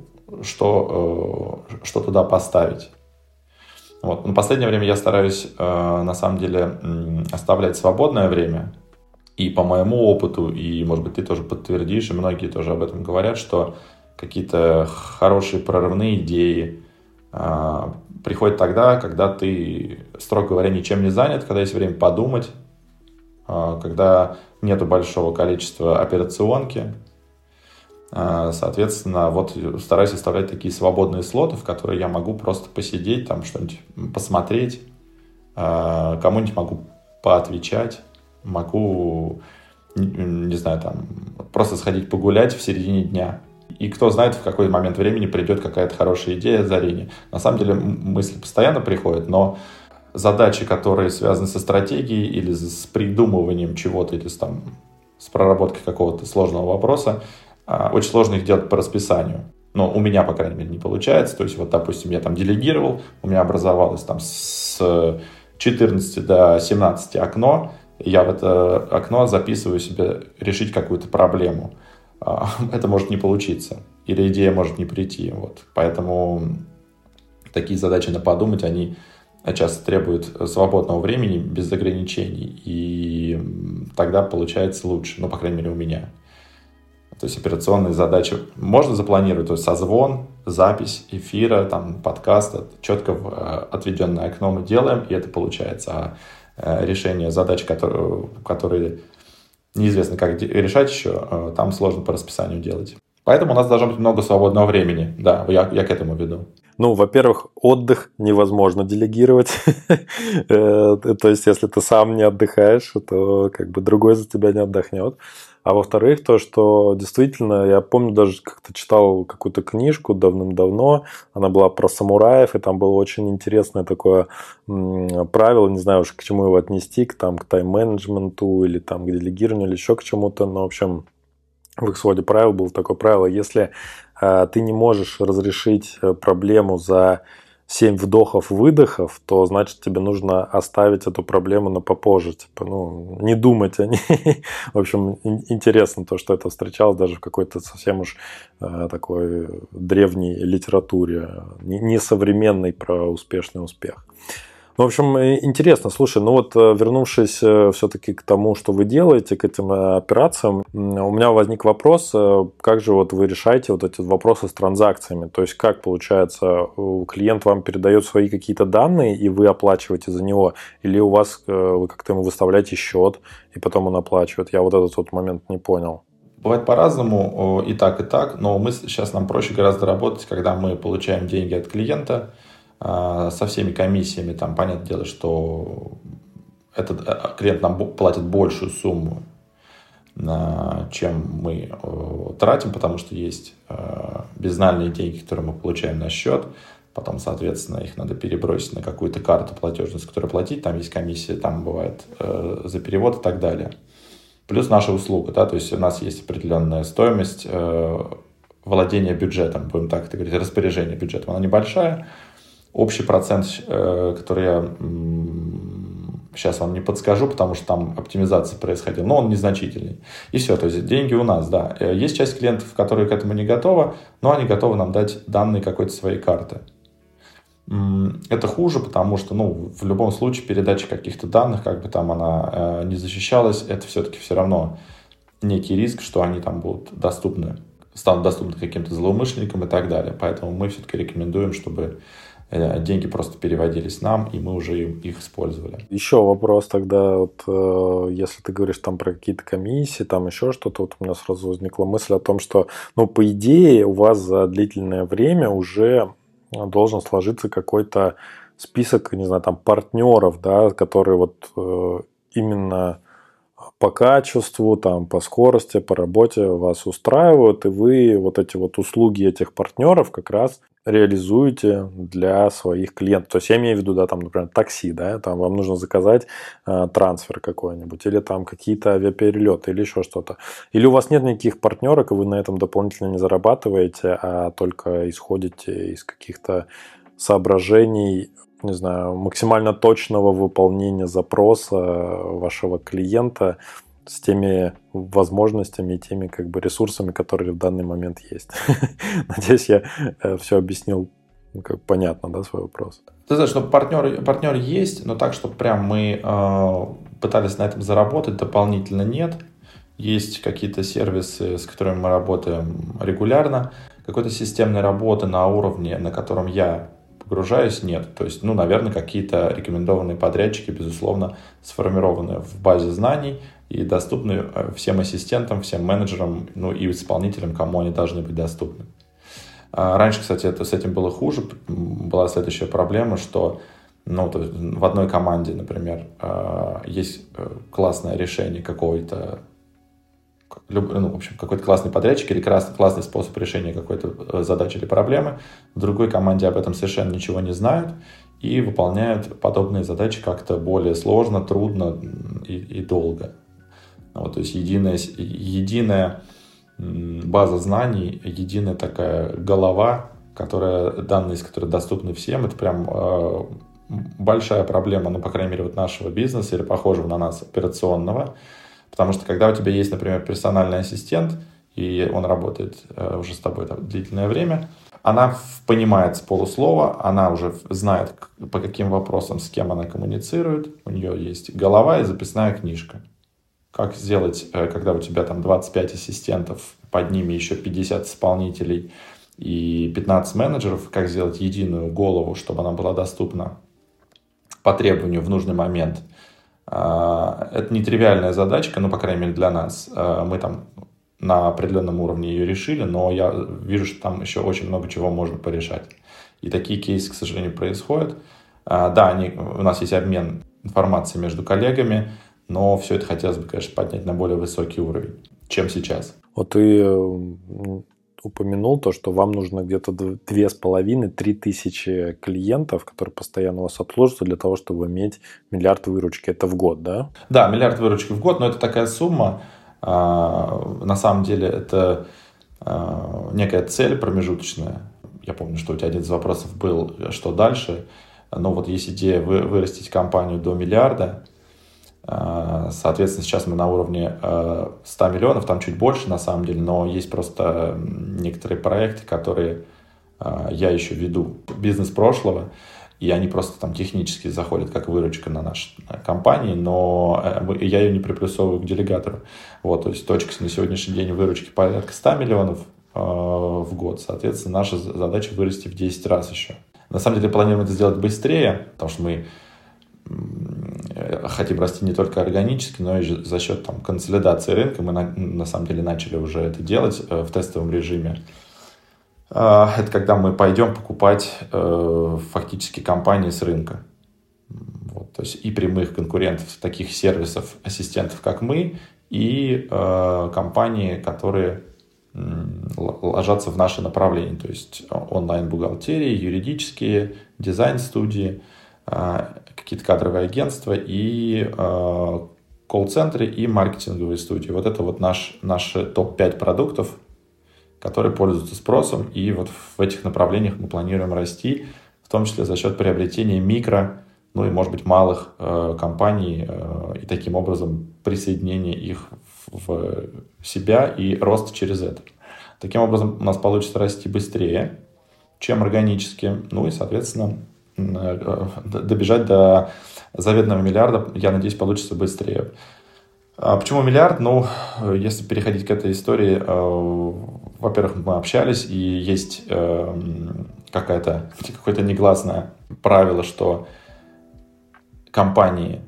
что, э, что туда поставить. Вот. Но в последнее время я стараюсь, э, на самом деле, э, оставлять свободное время. И по моему опыту, и, может быть, ты тоже подтвердишь, и многие тоже об этом говорят, что какие-то хорошие прорывные идеи э, приходят тогда, когда ты, строго говоря, ничем не занят, когда есть время подумать, э, когда нету большого количества операционки. Э, соответственно, вот стараюсь оставлять такие свободные слоты, в которые я могу просто посидеть, там что-нибудь посмотреть, э, кому-нибудь могу поотвечать. Могу, не знаю, там, просто сходить погулять в середине дня. И кто знает, в какой момент времени придет какая-то хорошая идея, озарение. На самом деле мысли постоянно приходят, но задачи, которые связаны со стратегией или с придумыванием чего-то, или с, там, с проработкой какого-то сложного вопроса, очень сложно их делать по расписанию. Но у меня, по крайней мере, не получается. То есть, вот, допустим, я там делегировал, у меня образовалось там с четырнадцати до семнадцати окно, я в это окно записываю себе решить какую-то проблему. Это может не получиться. Или идея может не прийти. Вот. Поэтому такие задачи на подумать, они часто требуют свободного времени, без ограничений. И тогда получается лучше. Ну, по крайней мере, у меня. То есть операционные задачи можно запланировать. То есть созвон, запись эфира, там, подкаста. Четко в отведенное окно мы делаем, и это получается. А решение задач, которые, которые неизвестно, как решать еще, там сложно по расписанию делать. Поэтому у нас должно быть много свободного времени. Да, я, я к этому веду.
Ну, во-первых, отдых невозможно делегировать. То есть, если ты сам не отдыхаешь, то как бы другой за тебя не отдохнет. А во-вторых, то, что действительно, я помню, даже как-то читал какую-то книжку давным-давно, она была про самураев, и там было очень интересное такое правило, не знаю уж к чему его отнести, к, там, к тайм-менеджменту или там, к делегированию, или еще к чему-то, но, в общем, в их своде правил было такое правило, если э, ты не можешь разрешить проблему за семь вдохов-выдохов, то значит тебе нужно оставить эту проблему на попозже. Типа, ну, не думать о ней. В общем, интересно то, что это встречалось даже в какой-то совсем уж э, такой древней литературе, не современной про успешный успех. В общем, интересно. Слушай, ну вот вернувшись все-таки к тому, что вы делаете, к этим операциям, у меня возник вопрос, как же вот вы решаете вот эти вопросы с транзакциями? То есть как получается, клиент вам передает свои какие-то данные, и вы оплачиваете за него, или у вас вы как-то ему выставляете счет, и потом он оплачивает? Я вот этот вот момент не понял.
Бывает по-разному, и так, и так, но мы сейчас нам проще гораздо работать, когда мы получаем деньги от клиента, со всеми комиссиями, там, понятное дело, что этот клиент нам платит большую сумму, чем мы тратим, потому что есть безнальные деньги, которые мы получаем на счет, потом, соответственно, их надо перебросить на какую-то карту платежную, с которой платить, там есть комиссия, там бывает за перевод и так далее. Плюс наша услуга, да, то есть у нас есть определенная стоимость владения бюджетом, будем так это говорить, распоряжение бюджетом, она небольшая. Общий процент, который я сейчас вам не подскажу, потому что там оптимизация происходила, но он незначительный. И все, то есть деньги у нас, да. Есть часть клиентов, которые к этому не готовы, но они готовы нам дать данные какой-то своей карты. Это хуже, потому что, ну, в любом случае передача каких-то данных, как бы там она не защищалась, это все-таки все равно некий риск, что они там будут доступны, станут доступны каким-то злоумышленникам и так далее. Поэтому мы все-таки рекомендуем, чтобы деньги просто переводились нам, и мы уже их использовали.
Еще вопрос тогда, вот, э, если ты говоришь там про какие-то комиссии, там еще что-то, вот у меня сразу возникла мысль о том, что, ну, по идее, у вас за длительное время уже должен сложиться какой-то список, не знаю, там, партнеров, да, которые вот э, именно по качеству, там, по скорости, по работе вас устраивают, и вы вот эти вот услуги этих партнеров как раз реализуете для своих клиентов. То есть я имею в виду, да, там, например, такси, да, там вам нужно заказать э, трансфер какой-нибудь, или там какие-то авиаперелеты, или еще что-то. Или у вас нет никаких партнерок, и вы на этом дополнительно не зарабатываете, а только исходите из каких-то соображений, не знаю, максимально точного выполнения запроса вашего клиента с теми возможностями и теми как бы ресурсами, которые в данный момент есть. Надеюсь, я все объяснил как понятно, да, свой вопрос.
Ты знаешь, что партнер, партнер есть, но так, чтобы прям мы э, пытались на этом заработать, дополнительно нет. Есть какие-то сервисы, с которыми мы работаем регулярно. Какой-то системной работы на уровне, на котором я погружаюсь, нет. То есть, ну, наверное, какие-то рекомендованные подрядчики, безусловно, сформированы в базе знаний и доступны всем ассистентам, всем менеджерам, ну и исполнителям, кому они должны быть доступны. Раньше, кстати, это, с этим было хуже. Была следующая проблема, что ну, то есть в одной команде, например, есть классное решение какой-то, ну, в общем, какой-то классный подрядчик или классный способ решения какой-то задачи или проблемы. В другой команде об этом совершенно ничего не знают и выполняют подобные задачи как-то более сложно, трудно и, и долго. Вот, то есть единая, единая база знаний, единая такая голова, которая, данные из которой доступны всем, это прям э, большая проблема, ну, по крайней мере, вот нашего бизнеса или похожего на нас операционного. Потому что когда у тебя есть, например, персональный ассистент, и он работает э, уже с тобой там, длительное время, она понимает с полуслова, она уже знает, по каким вопросам, с кем она коммуницирует, у нее есть голова и записная книжка. Как сделать, когда у тебя там двадцать пять ассистентов, под ними еще пятьдесят исполнителей и пятнадцать менеджеров, как сделать единую голову, чтобы она была доступна по требованию в нужный момент. Это нетривиальная задачка, ну, по крайней мере, для нас. Мы там на определенном уровне ее решили, но я вижу, что там еще очень много чего можно порешать. И такие кейсы, к сожалению, происходят. Да, они, у нас есть обмен информацией между коллегами, но все это хотелось бы, конечно, поднять на более высокий уровень, чем сейчас.
Вот ты упомянул то, что вам нужно где-то две с половиной - три тысячи клиентов, которые постоянно вас обслуживают, для того, чтобы иметь миллиард выручки. Это в год, да?
Да, миллиард выручки в год, но это такая сумма. На самом деле это некая цель промежуточная. я помню, что у тебя один из вопросов был, что дальше. Но вот есть идея вы, вырастить компанию до миллиарда. Соответственно, сейчас мы на уровне ста миллионов, там чуть больше на самом деле, но есть просто некоторые проекты, которые я еще веду, бизнес прошлого, и они просто там технически заходят как выручка на наши компании, но я ее не приплюсовываю к делегатору. Вот, то есть точка на сегодняшний день выручки порядка ста миллионов в год. Соответственно, наша задача вырасти в десять раз еще. На самом деле планируем это сделать быстрее, потому что мы хотим расти не только органически, но и за счет там, консолидации рынка. Мы на, на самом деле начали уже это делать э, в тестовом режиме. Э, это когда мы пойдем покупать э, фактически компании с рынка. Вот, то есть и прямых конкурентов, таких сервисов, ассистентов, как мы, и э, компании, которые э, ложатся в наше направление. То есть онлайн-бухгалтерии, юридические, дизайн-студии, какие-то кадровые агентства и э, колл-центры и маркетинговые студии. Вот это вот наш, наши топ пять продуктов, которые пользуются спросом, и вот в этих направлениях мы планируем расти, в том числе за счет приобретения микро, ну и, может быть, малых э, компаний, э, и таким образом присоединения их в, в себя и рост через это. Таким образом у нас получится расти быстрее, чем органически, ну и, соответственно, добежать до заветного миллиарда, я надеюсь, получится быстрее. А почему миллиард? Ну, если переходить к этой истории, во-первых, мы общались, и есть какая-то, какое-то негласное правило, что компании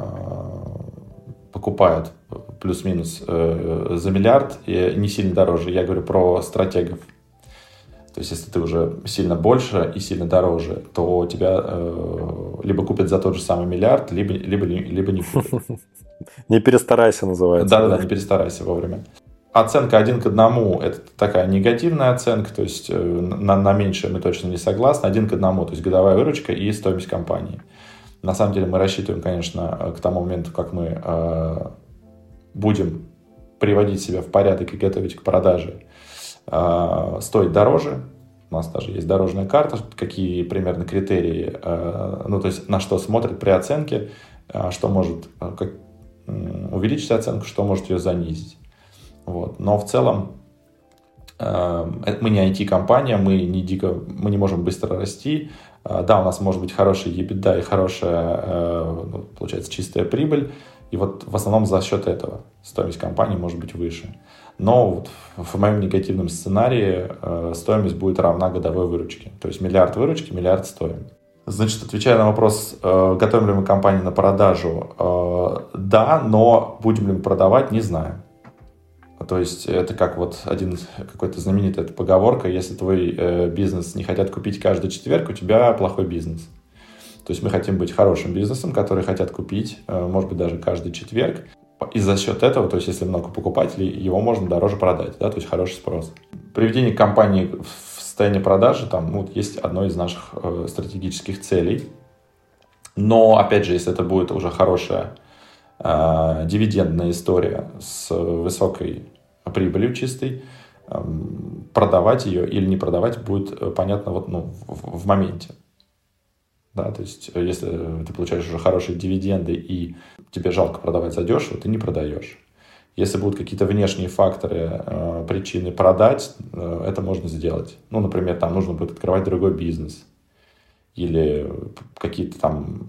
покупают плюс-минус за миллиард и не сильно дороже. Я говорю про стратегов. То есть, если ты уже сильно больше и сильно дороже, то тебя э, либо купят за тот же самый миллиард, либо, либо, либо не купят.
Не перестарайся, называется.
Да-да-да, не перестарайся вовремя. Оценка один к одному – это такая негативная оценка, то есть на, на меньшее мы точно не согласны. Один к одному, то есть годовая выручка и стоимость компании. На самом деле мы рассчитываем, конечно, к тому моменту, как мы э, будем приводить себя в порядок и готовить к продаже, стоит дороже. У нас даже есть дорожная карта, какие примерно критерии, ну, то есть на что смотрят при оценке, что может как, увеличить оценку, что может ее занизить. Вот. Но в целом мы не ай ти-компания, мы не дико, мы не можем быстро расти. Да, у нас может быть хороший EBITDA и хорошая, ну, получается, чистая прибыль. И вот в основном за счет этого стоимость компании может быть выше. Но вот в моем негативном сценарии э, стоимость будет равна годовой выручке. То есть миллиард выручки, миллиард стоим. Значит, отвечая на вопрос, э, готовим ли мы компанию на продажу, э, да, но будем ли мы продавать, не знаю. То есть это как вот один какой-то знаменитая поговорка: если твой э, бизнес не хотят купить каждый четверг, у тебя плохой бизнес. То есть мы хотим быть хорошим бизнесом, который хотят купить, э, может быть, даже каждый четверг. И за счет этого, то есть если много покупателей, его можно дороже продать, да, то есть хороший спрос. Приведение компании в состояние продажи, там, ну, есть одно из наших э, стратегических целей. Но, опять же, если это будет уже хорошая э, дивидендная история с высокой прибылью чистой, э, продавать ее или не продавать будет понятно вот, ну, в, в моменте. Да, то есть, если ты получаешь уже хорошие дивиденды и тебе жалко продавать задешево, ты не продаешь. Если будут какие-то внешние факторы, э, причины продать, э, это можно сделать. Ну, например, там нужно будет открывать другой бизнес. Или какие-то там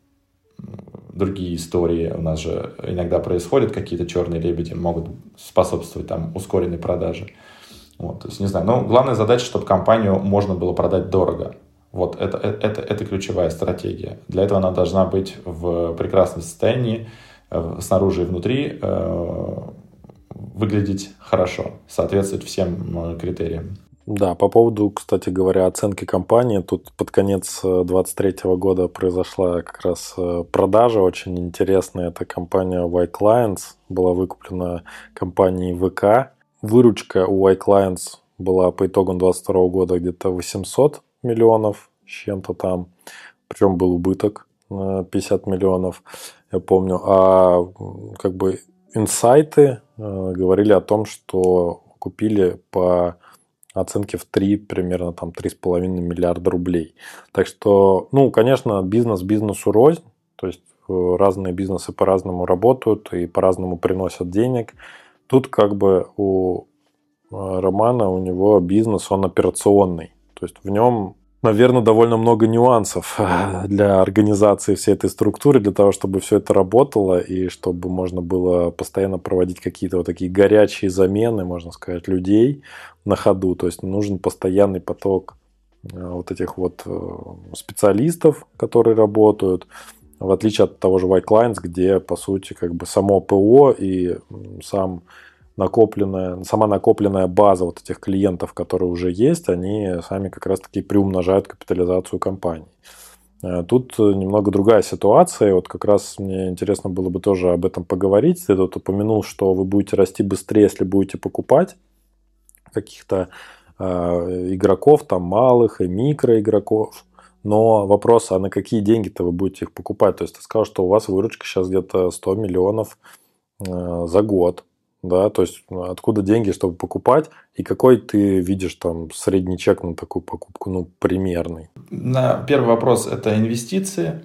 другие истории у нас же иногда происходят, какие-то черные лебеди могут способствовать там ускоренной продаже. Вот, то есть, не знаю, но главная задача, чтобы компанию можно было продать дорого. Вот это, это, это ключевая стратегия. Для этого она должна быть в прекрасном состоянии, снаружи и внутри, выглядеть хорошо, соответствовать всем критериям.
Да, по поводу, кстати говоря, оценки компании, тут под конец две тысячи двадцать третьего года произошла как раз продажа очень интересная. Это компания Y-Clients, была выкуплена компанией ви ка. Выручка у Y-Clients была по итогам две тысячи двадцать второго года где-то восемьсот миллионов с чем-то там, причем был убыток пятьдесят миллионов, я помню. А как бы инсайты э, говорили о том, что купили по оценки в три, примерно там три с половиной миллиарда рублей. Так что, ну, конечно, бизнес бизнесу рознь, то есть разные бизнесы по-разному работают и по-разному приносят денег. Тут как бы у Романа, у него бизнес, он операционный, то есть в нем, наверное, довольно много нюансов для организации всей этой структуры, для того, чтобы все это работало и чтобы можно было постоянно проводить какие-то вот такие горячие замены, можно сказать, людей на ходу. То есть нужен постоянный поток вот этих вот специалистов, которые работают, в отличие от того же White Clients, где, по сути, как бы само ПО и сам накопленная, сама накопленная база вот этих клиентов, которые уже есть, они сами как раз-таки приумножают капитализацию компании. Тут немного другая ситуация. Вот как раз мне интересно было бы тоже об этом поговорить. Ты тут упомянул, что вы будете расти быстрее, если будете покупать каких-то э, игроков, там малых и микроигроков. Но вопрос, а на какие деньги-то вы будете их покупать? То есть ты сказал, что у вас выручка сейчас где-то сто миллионов э, за год. Да, то есть откуда деньги, чтобы покупать, и какой ты видишь там средний чек на такую покупку, ну, примерный?
На первый вопрос – это инвестиции.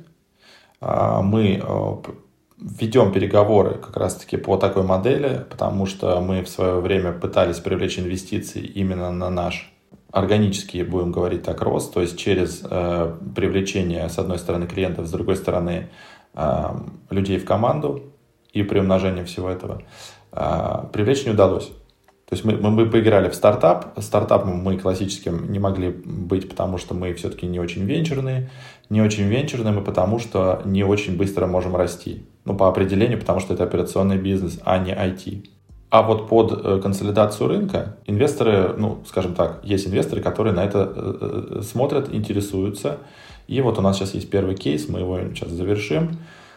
Мы ведем переговоры как раз-таки по такой модели, потому что мы в свое время пытались привлечь инвестиции именно на наш органический, будем говорить так, рост, то есть через привлечение, с одной стороны, клиентов, с другой стороны, людей в команду и приумножение всего этого. Привлечь не удалось. То есть мы, мы, мы поиграли в стартап. Стартапом мы классическим не могли быть, потому что мы все-таки не очень венчурные. Не очень венчурные мы, потому что не очень быстро можем расти. Ну, по определению, потому что это операционный бизнес, а не ай ти. А вот под консолидацию рынка инвесторы, ну, скажем так, есть инвесторы, которые на это смотрят, интересуются. И вот у нас сейчас есть первый кейс, мы его сейчас завершим.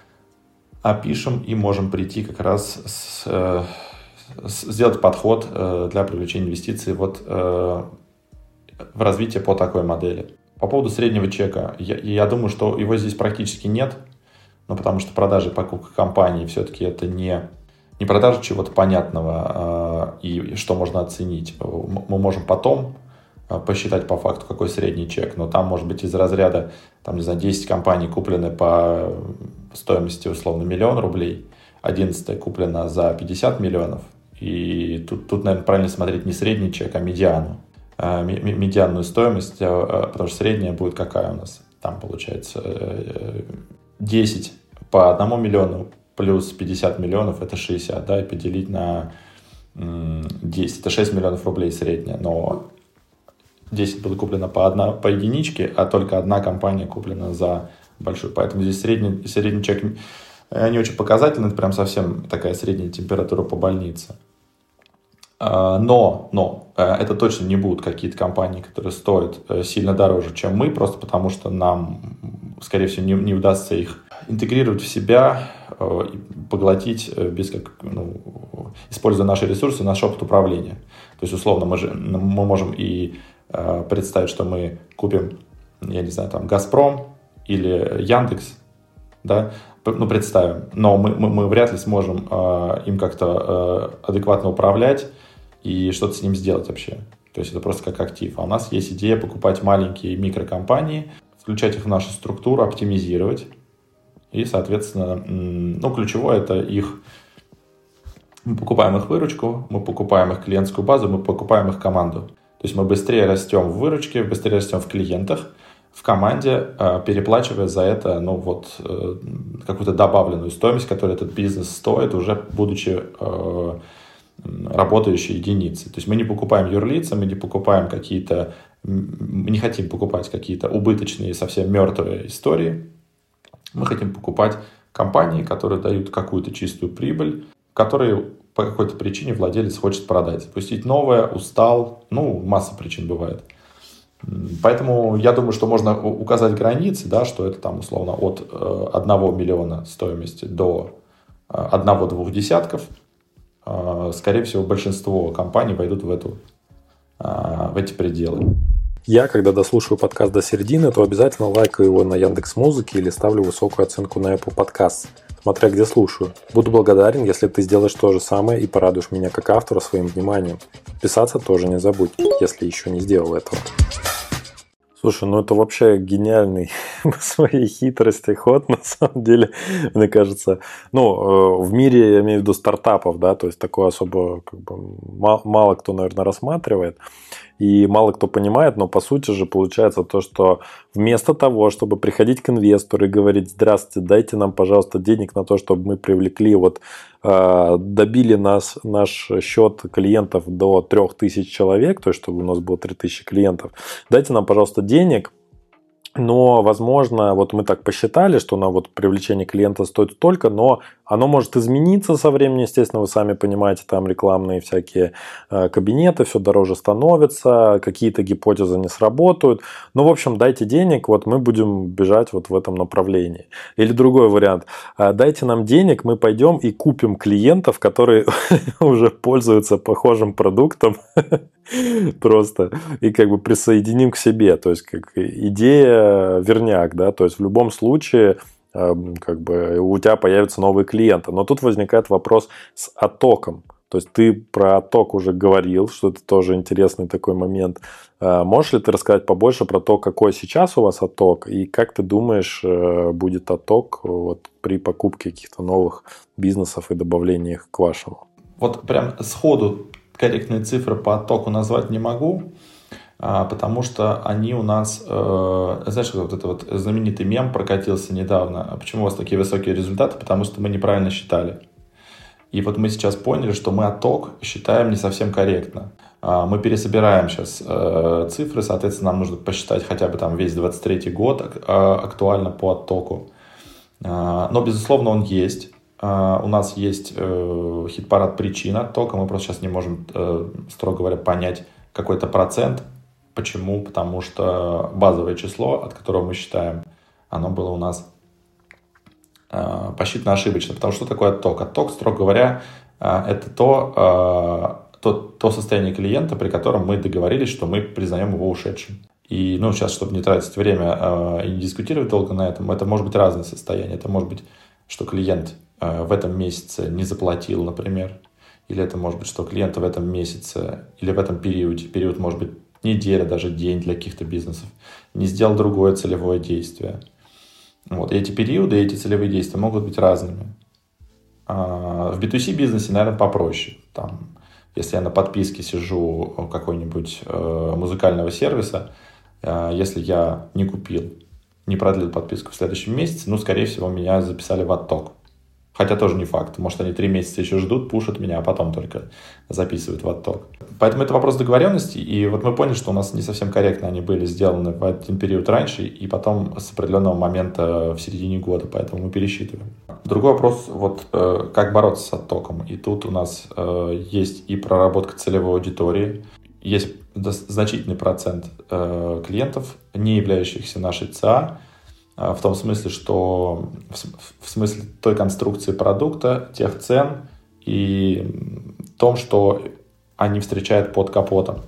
Опишем и можем прийти как раз с, с, сделать подход для привлечения инвестиций вот в развитие по такой модели. По поводу среднего чека, я, я думаю, что его здесь практически нет, ну, потому что продажи и покупка компании все-таки это не, не продажа чего-то понятного и что можно оценить. Мы можем потом посчитать по факту, какой средний чек, но там может быть из разряда, там, не знаю, десять компаний куплены по стоимости условно миллион рублей, одиннадцать куплено за пятьдесят миллионов, и тут, тут, наверное, правильно смотреть не средний чек, а медиану, медианную стоимость, потому что средняя будет какая у нас, там получается десять по одному миллиону плюс пятьдесят миллионов, это шестьдесят, да, и поделить на десять, это шесть миллионов рублей средняя, но десять было куплено по, одна, по единичке, а только одна компания куплена за большую. Поэтому здесь средний, средний чек не очень показательный, это прям совсем такая средняя температура по больнице. Но, но это точно не будут какие-то компании, которые стоят сильно дороже, чем мы, просто потому что нам, скорее всего, не, не удастся их интегрировать в себя, поглотить, без как, ну, используя наши ресурсы, наш опыт управления. То есть, условно, мы, же, мы можем и представить, что мы купим, я не знаю, там, Газпром или Яндекс, да, ну, представим, но мы, мы, мы вряд ли сможем э, им как-то э, адекватно управлять и что-то с ним сделать вообще. То есть это просто как актив. А у нас есть идея покупать маленькие микрокомпании, включать их в нашу структуру, оптимизировать. И, соответственно, ну, ключевое это их... Мы покупаем их выручку, мы покупаем их клиентскую базу, мы покупаем их команду. То есть мы быстрее растем в выручке, быстрее растем в клиентах, в команде, переплачивая за это, ну, вот, какую-то добавленную стоимость, которую этот бизнес стоит, уже будучи э, работающей единицей. То есть мы не покупаем юрлица, мы не покупаем какие-то, мы не хотим покупать какие-то убыточные, совсем мертвые истории. Мы хотим покупать компании, которые дают какую-то чистую прибыль, которые по какой-то причине владелец хочет продать. Запустить новое, устал, ну, масса причин бывает. Поэтому я думаю, что можно указать границы, да, что это там условно от э, одного миллиона стоимости до э, одного-двух десятков. Э, скорее всего, большинство компаний войдут в, эту, э, в эти пределы.
Я, когда дослушаю подкаст до середины, то обязательно лайкаю его на Яндекс.Музыке или ставлю высокую оценку на Apple Podcasts. смотря где слушаю. Буду благодарен, если ты сделаешь то же самое и порадуешь меня как автора своим вниманием. Подписаться тоже не забудь, если еще не сделал этого. Слушай, ну это вообще гениальный по своей хитрости ход, на самом деле, мне кажется. Ну, в мире, я имею в виду стартапов, да, то есть такое особо как бы, мало, мало кто, наверное, рассматривает. И мало кто понимает, но по сути же получается то, что вместо того, чтобы приходить к инвестору и говорить: здравствуйте, дайте нам, пожалуйста, денег на то, чтобы мы привлекли, вот э, добили нас, наш счет клиентов до трех тысяч человек, то есть чтобы у нас было три тысячи клиентов, дайте нам, пожалуйста, денег. Но, возможно, вот мы так посчитали, что на вот привлечение клиента стоит столько, но оно может измениться со временем, естественно, вы сами понимаете, там рекламные всякие э, кабинеты, все дороже становится, какие-то гипотезы не сработают. Ну, в общем, дайте денег, вот мы будем бежать вот в этом направлении. Или другой вариант: э, дайте нам денег, мы пойдем и купим клиентов, которые уже пользуются похожим продуктом, просто, и как бы присоединим к себе. То есть, как идея верняк, да, то есть в любом случае как бы у тебя появятся новые клиенты. Но тут возникает вопрос с оттоком. То есть ты про отток уже говорил, что это тоже интересный такой момент. Можешь ли ты рассказать побольше про то, какой сейчас у вас отток, и как ты думаешь, будет отток вот при покупке каких-то новых бизнесов и добавлении их к вашему?
Вот прям сходу корректные цифры по оттоку назвать не могу, потому что они у нас, знаешь, вот это вот знаменитый мем прокатился недавно. Почему у вас такие высокие результаты? Потому что мы неправильно считали. И вот мы сейчас поняли, что мы отток считаем не совсем корректно. Мы пересобираем сейчас цифры, соответственно, нам нужно посчитать хотя бы там весь двадцать третий год актуально по оттоку. Но, безусловно, он есть. Uh, у нас есть uh, хит-парад причин оттока, мы просто сейчас не можем, uh, строго говоря, понять какой-то процент. Почему? Потому что базовое число, от которого мы считаем, оно было у нас uh, посчитано ошибочно. Потому что что такое отток? Отток, строго говоря, uh, это то, uh, то, то состояние клиента, при котором мы договорились, что мы признаем его ушедшим. И ну, сейчас, чтобы не тратить время uh, и не дискутировать долго на этом, это может быть разное состояние. Это может быть, что клиент в этом месяце не заплатил, например. Или это может быть, что клиент в этом месяце или в этом периоде, период может быть неделя, даже день для каких-то бизнесов, не сделал другое целевое действие. Вот. И эти периоды, эти целевые действия могут быть разными. В би ту си бизнесе, наверное, попроще. Там, если я на подписке сижу какой-нибудь музыкального сервиса, если я не купил, не продлил подписку в следующем месяце, ну, скорее всего, меня записали в отток. Хотя тоже не факт. Может, они три месяца еще ждут, пушат меня, а потом только записывают в отток. Поэтому это вопрос договоренности. И вот мы поняли, что у нас не совсем корректно они были сделаны в один период раньше и потом с определенного момента в середине года. Поэтому мы пересчитываем. Другой вопрос, вот как бороться с оттоком. И тут у нас есть и проработка целевой аудитории. Есть значительный процент клиентов, не являющихся нашей ЦА, в том смысле, что в смысле той конструкции продукта, тех цен и том, что они встречают под капотом.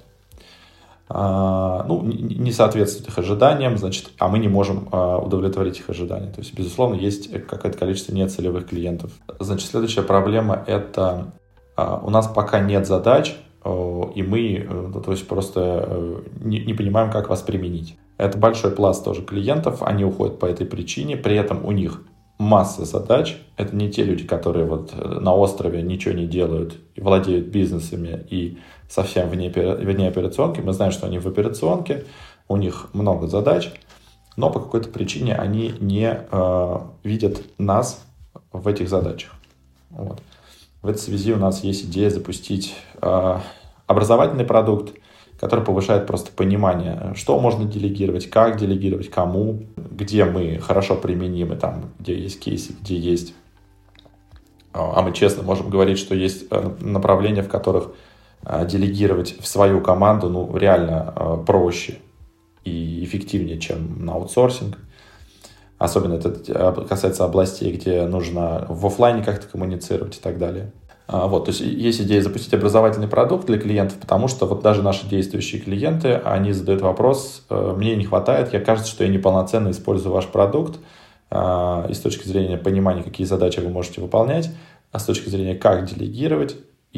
Ну, не соответствует их ожиданиям, значит, а мы не можем удовлетворить их ожидания. То есть, безусловно, есть какое-то количество нецелевых клиентов. Значит, следующая проблема – это у нас пока нет задач, и мы, то есть, просто не, не понимаем, как вас применить. Это большой пласт тоже клиентов, они уходят по этой причине, при этом у них масса задач. Это не те люди, которые вот на острове ничего не делают, и владеют бизнесами и совсем вне, вне операционки. Мы знаем, что они в операционке, у них много задач, но по какой-то причине они не э, видят нас в этих задачах. Вот. В этой связи у нас есть идея запустить э, образовательный продукт, который повышает просто понимание, что можно делегировать, как делегировать, кому, где мы хорошо применимы, там, где есть кейсы, где есть... А мы честно можем говорить, что есть направления, в которых делегировать в свою команду ну, реально проще и эффективнее, чем на аутсорсинг. Особенно это касается областей, где нужно в офлайне как-то коммуницировать и так далее. Вот, то есть есть идея запустить образовательный продукт для клиентов, потому что вот даже наши действующие клиенты, они задают вопрос: мне не хватает, я кажется, что я неполноценно использую ваш продукт, и с точки зрения понимания, какие задачи вы можете выполнять, а с точки зрения, как делегировать,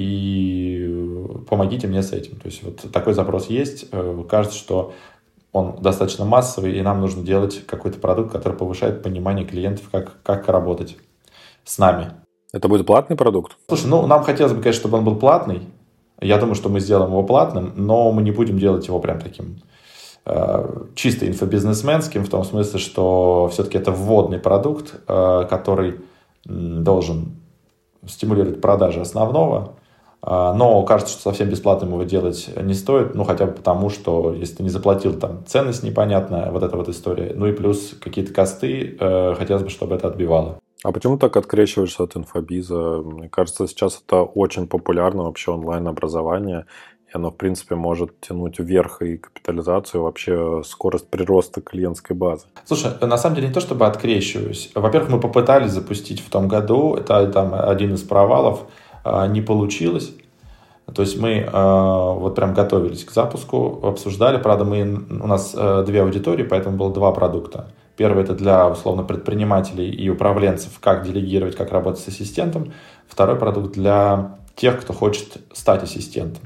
и помогите мне с этим. То есть вот такой запрос есть. Кажется, что он достаточно массовый, и нам нужно делать какой-то продукт, который повышает понимание клиентов, как, как работать с нами.
Это будет платный продукт?
Слушай, ну нам хотелось бы, конечно, чтобы он был платный. Я думаю, что мы сделаем его платным, но мы не будем делать его прям таким э, чисто инфобизнесменским, в том смысле, что все-таки это вводный продукт, э, который должен стимулировать продажи основного. Но кажется, что совсем бесплатным его делать не стоит, ну хотя бы потому, что если ты не заплатил, там ценность непонятная, вот эта вот история, ну и плюс какие-то косты, э, хотелось бы, чтобы это отбивало.
А почему так открещиваешься от инфобиза? Мне кажется, сейчас это очень популярно вообще онлайн-образование, и оно, в принципе, может тянуть вверх и капитализацию, и вообще скорость прироста клиентской базы.
Слушай, на самом деле не то, чтобы открещиваюсь. Во-первых, мы попытались запустить в том году, это там один из провалов, не получилось. То есть мы э, вот прям готовились к запуску, обсуждали. Правда, мы, у нас э, две аудитории, поэтому было два продукта. Первый — это для, условно, предпринимателей и управленцев, как делегировать, как работать с ассистентом. Второй продукт для тех, кто хочет стать ассистентом.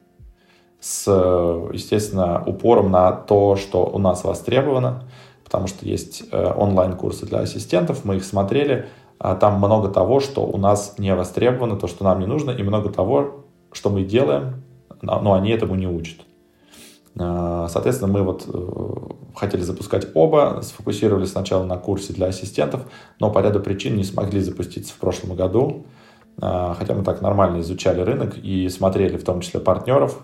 С, естественно, упором на то, что у нас востребовано, потому что есть э, онлайн-курсы для ассистентов, мы их смотрели. Там много того, что у нас не востребовано, то, что нам не нужно, и много того, что мы делаем, но они этому не учат. Соответственно, мы вот хотели запускать оба, сфокусировались сначала на курсе для ассистентов, но по ряду причин не смогли запуститься в прошлом году, хотя мы так нормально изучали рынок и смотрели в том числе партнеров,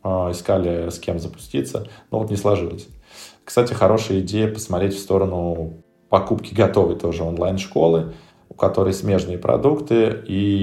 искали с кем запуститься, но вот не сложилось. Кстати, хорошая идея посмотреть в сторону покупки готовой тоже онлайн-школы, у которой смежные продукты,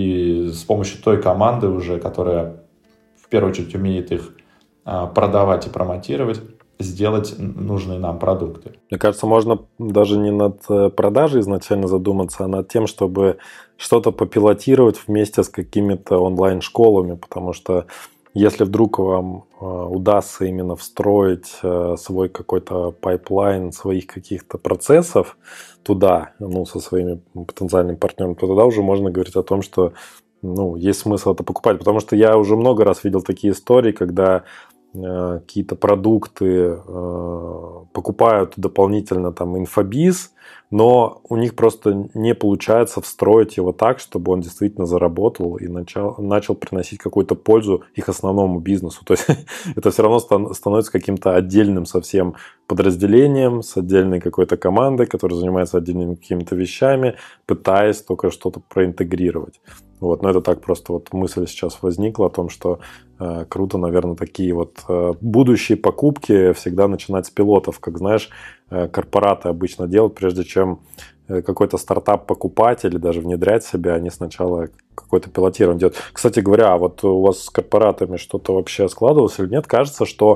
и с помощью той команды уже, которая в первую очередь умеет их продавать и промотировать, сделать нужные нам продукты.
Мне кажется, можно даже не над продажей изначально задуматься, а над тем, чтобы что-то попилотировать вместе с какими-то онлайн-школами, потому что если вдруг вам удастся именно встроить свой какой-то пайплайн своих каких-то процессов туда, ну, со своими потенциальными партнерами, то тогда уже можно говорить о том, что, ну, есть смысл это покупать. Потому что я уже много раз видел такие истории, когда э, какие-то продукты э, покупают дополнительно там инфобиз, но у них просто не получается встроить его так, чтобы он действительно заработал и начал, начал приносить какую-то пользу их основному бизнесу. То есть это все равно становится каким-то отдельным совсем подразделением, с отдельной какой-то командой, которая занимается отдельными какими-то вещами, пытаясь только что-то проинтегрировать. Вот. Но это так просто вот мысль сейчас возникла о том, что э, круто, наверное, такие вот э, будущие покупки всегда начинать с пилотов, как, знаешь, э, корпораты обычно делают, прежде чем э, какой-то стартап покупать или даже внедрять себя, они сначала какое-то пилотирование делают. Кстати говоря, а вот у вас с корпоратами что-то вообще складывалось или нет? Кажется, что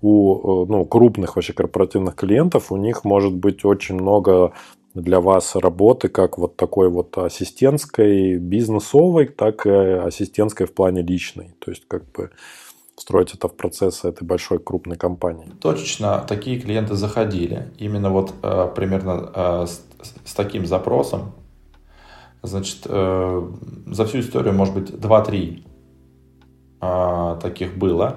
у ну, крупных вообще корпоративных клиентов у них может быть очень много для вас работы, как вот такой вот ассистентской, бизнесовой, так и ассистентской в плане личной. То есть как бы встроить это в процессы этой большой крупной компании.
Точно, такие клиенты заходили. Именно вот э, примерно э, с, с таким запросом. Значит, э, за всю историю, может быть, два-три э, таких было.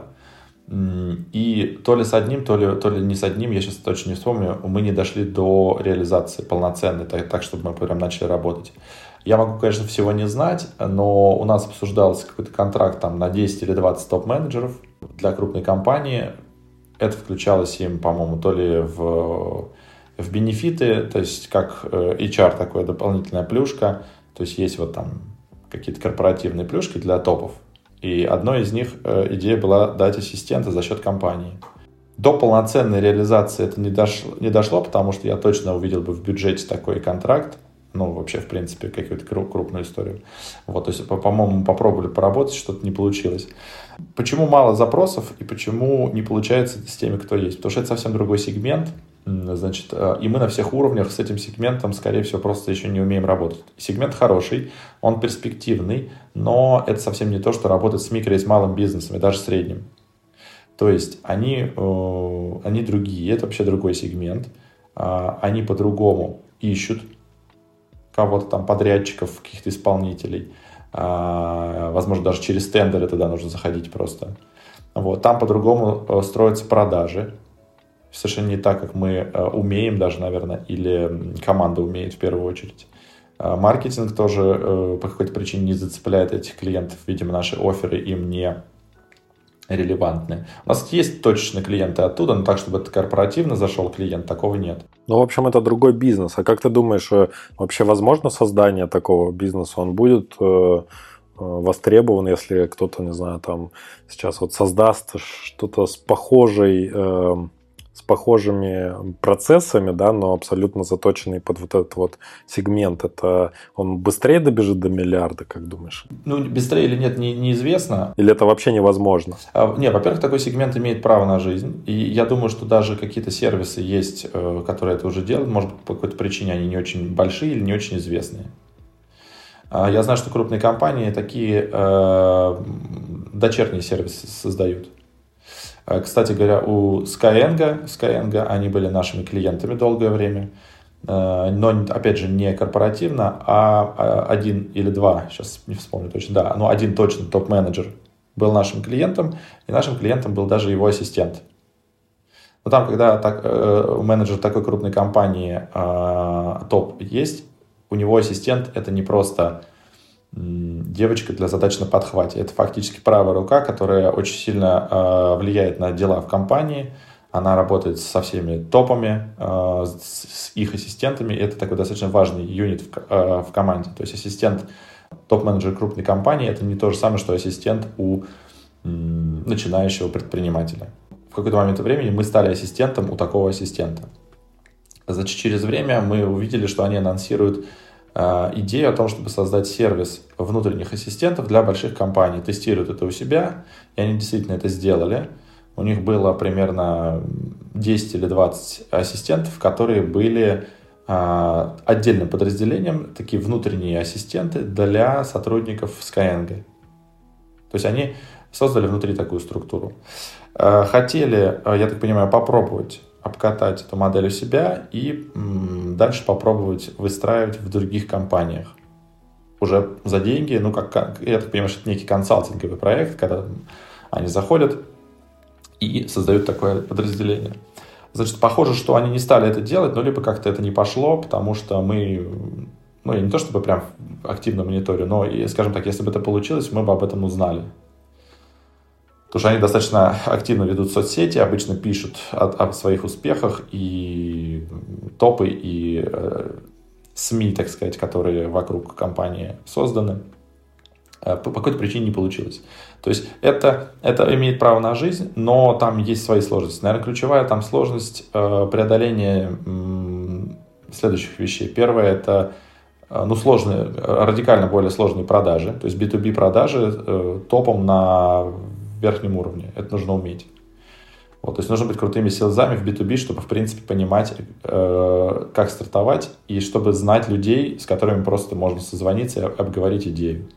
И то ли с одним, то ли, то ли не с одним, я сейчас точно не вспомню, мы не дошли до реализации полноценной, так, так чтобы мы прям начали работать. Я могу, конечно, всего не знать, но у нас обсуждался какой-то контракт там, на десять или двадцать топ-менеджеров для крупной компании. Это включалось им, по-моему, то ли в, в бенефиты, то есть как эйч ар такая дополнительная плюшка, то есть есть вот там какие-то корпоративные плюшки для топов. И одной из них э, идея была дать ассистента за счет компании. До полноценной реализации это не дошло, не дошло, потому что я точно увидел бы в бюджете такой контракт. Ну, вообще, в принципе, какую-то крупную историю. Вот, то есть, по-моему, попробовали поработать, что-то не получилось. Почему мало запросов и почему не получается с теми, кто есть? Потому что это совсем другой сегмент. Значит, и мы на всех уровнях с этим сегментом, скорее всего, просто еще не умеем работать. Сегмент хороший, он перспективный, но это совсем не то, что работает с микро и с малым бизнесом, и даже средним. То есть они, они другие, это вообще другой сегмент. Они по-другому ищут кого-то там, подрядчиков, каких-то исполнителей. Возможно, даже через тендеры тогда нужно заходить просто. Вот. Там по-другому строятся продажи. Совершенно не так, как мы умеем даже, наверное, или команда умеет в первую очередь. Маркетинг тоже по какой-то причине не зацепляет этих клиентов. Видимо, наши офферы им не релевантны. У нас есть точечные клиенты оттуда, но так, чтобы это корпоративно зашел клиент, такого нет.
Ну, в общем, это другой бизнес. А как ты думаешь, вообще возможно создание такого бизнеса? Он будет э, востребован, если кто-то, не знаю, там сейчас вот создаст что-то с похожей... Э, с похожими процессами, да, но абсолютно заточенный под вот этот вот сегмент. Это он быстрее добежит до миллиарда, как думаешь?
Ну, быстрее или нет, не, неизвестно.
Или это вообще невозможно?
А, нет, во-первых, такой сегмент имеет право на жизнь. И я думаю, что даже какие-то сервисы есть, которые это уже делают. Может быть, по какой-то причине они не очень большие или не очень известные. Я знаю, что крупные компании такие э, дочерние сервисы создают. Кстати говоря, у Skyeng, Skyeng, они были нашими клиентами долгое время, но, опять же, не корпоративно, а один или два, сейчас не вспомню точно, да, но один точно топ-менеджер был нашим клиентом, и нашим клиентом был даже его ассистент. Но там, когда так, менеджер такой крупной компании топ есть, у него ассистент это не просто девочка для задач на подхвате. Это фактически правая рука, которая очень сильно э, влияет на дела в компании. Она работает со всеми топами, э, с, с их ассистентами. Это такой достаточно важный юнит в, э, в команде. То есть ассистент топ-менеджера крупной компании это не то же самое, что ассистент у м, начинающего предпринимателя. В какой-то момент времени мы стали ассистентом у такого ассистента. Значит, через время мы увидели, что они анонсируют идею о том, чтобы создать сервис внутренних ассистентов для больших компаний. Тестируют это у себя, и они действительно это сделали. У них было примерно десять или двадцать ассистентов, которые были отдельным подразделением, такие внутренние ассистенты для сотрудников Skyeng. То есть они создали внутри такую структуру. Хотели, я так понимаю, попробовать обкатать эту модель у себя и м, дальше попробовать выстраивать в других компаниях. Уже за деньги, ну, как, как я так понимаю, что это некий консалтинговый проект, когда они заходят и создают такое подразделение. Значит, похоже, что они не стали это делать, но либо как-то это не пошло, потому что мы, ну, я не то чтобы прям активно мониторю, но, скажем так, если бы это получилось, мы бы об этом узнали. Потому что они достаточно активно ведут соцсети, обычно пишут о, о своих успехах, и топы, и э, СМИ, так сказать, которые вокруг компании созданы, э, по, по какой-то причине не получилось. То есть это, это имеет право на жизнь, но там есть свои сложности. Наверное, ключевая там сложность э, преодоления м, следующих вещей. Первое – это ну, сложные, радикально более сложные продажи, то есть би ту би продажи э, топом на верхнем уровне. Это нужно уметь. Вот, то есть нужно быть крутыми селзами в би ту би, чтобы, в принципе, понимать, э, как стартовать, и чтобы знать людей, с которыми просто можно созвониться и обговорить идею.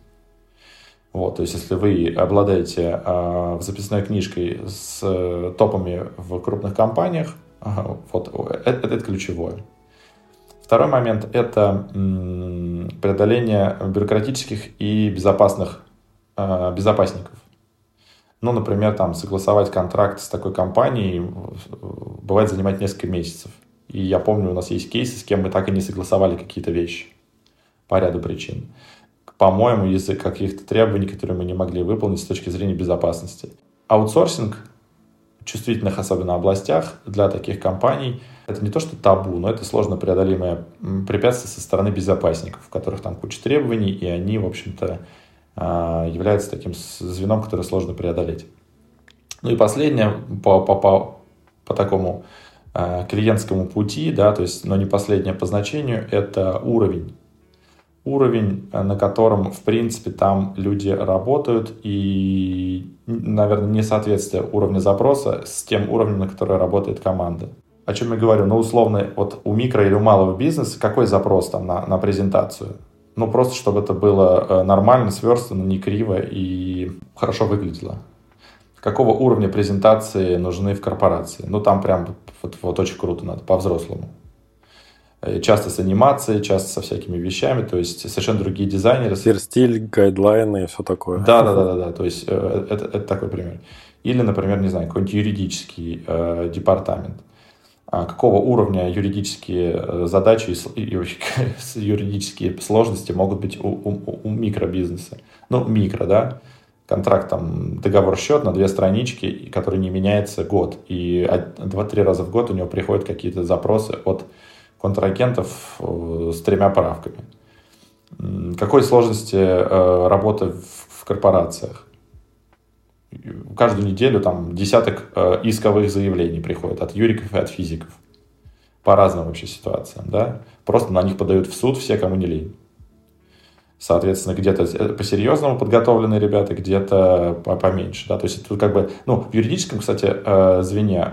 Вот, то есть если вы обладаете э, записной книжкой с э, топами в крупных компаниях, э, вот, это, это ключевое. Второй момент – это м, преодоление бюрократических и безопасных э, безопасников. Ну, например, там, согласовать контракт с такой компанией бывает занимать несколько месяцев. И я помню, у нас есть кейсы, с кем мы так и не согласовали какие-то вещи по ряду причин. По-моему, из-за каких-то требований, которые мы не могли выполнить с точки зрения безопасности. Аутсорсинг в чувствительных особенно областях для таких компаний это не то, что табу, но это сложно преодолимое препятствие со стороны безопасников, у которых там куча требований, и они, в общем-то, является таким звеном, которое сложно преодолеть. Ну и последнее, по, по, по, по такому э, клиентскому пути, да, то есть, но не последнее по значению, это уровень. Уровень, на котором, в принципе, там люди работают, и, наверное, несоответствие уровня запроса с тем уровнем, на который работает команда. О чем я говорю? Ну, условно, вот у микро или у малого бизнеса какой запрос там на, на презентацию? Ну, просто чтобы это было нормально, сверстано, не криво и хорошо выглядело. Какого уровня презентации нужны в корпорации? Ну, там прям вот, вот очень круто надо, по-взрослому. часто с анимацией, часто со всякими вещами, то есть совершенно другие дизайнеры.
Стиль, гайдлайны и все такое.
Да, да, да, да, да. То есть э, это, это такой пример. Или, например, не знаю, какой-нибудь юридический э, департамент. А какого уровня юридические задачи и, и, и юридические сложности могут быть у, у, у микробизнеса? Ну, микро, да. Контракт, там, договор счет на две странички, который не меняется год. И два-три раза в год у него приходят какие-то запросы от контрагентов с тремя правками. Какой сложности работы в корпорациях? Каждую неделю там десяток исковых заявлений приходит от юриков и от физиков. По разным вообще ситуациям. Да? Просто на них подают в суд все, кому не лень. Соответственно, где-то по-серьезному подготовленные ребята, где-то поменьше. Да? То есть это как бы, ну, в юридическом, кстати, звене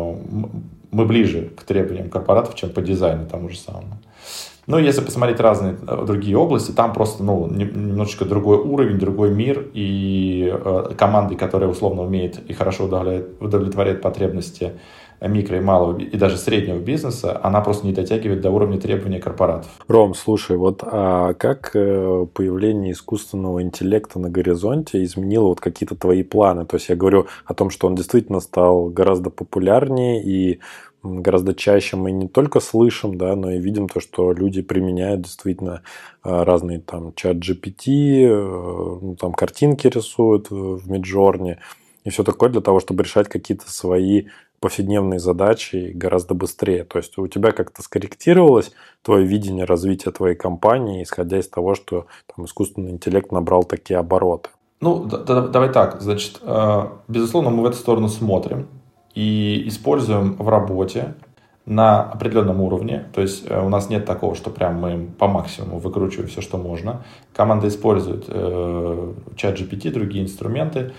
мы ближе к требованиям корпоратов, чем по дизайну тому же самому. Ну, если посмотреть разные другие области, там просто, ну, немножечко другой уровень, другой мир, и команды, которая условно умеет и хорошо удовлетворяет потребности микро и малого, и даже среднего бизнеса, она просто не дотягивает до уровня требований корпоратов.
Ром, слушай, вот а как появление искусственного интеллекта на горизонте изменило вот какие-то твои планы? То есть я говорю о том, что он действительно стал гораздо популярнее, и гораздо чаще мы не только слышим, да, но и видим то, что люди применяют действительно разные там чат джи пи ти, ну, там картинки рисуют в Midjourney и все такое для того, чтобы решать какие-то свои повседневные задачи гораздо быстрее. То есть у тебя как-то скорректировалось твое видение развития твоей компании, исходя из того, что там искусственный интеллект набрал такие обороты?
Ну, да, да, давай так. Значит, безусловно, мы в эту сторону смотрим и используем в работе на определенном уровне. То есть у нас нет такого, что прям мы по максимуму выкручиваем все, что можно. Команда использует э, чат джи пи ти, другие инструменты,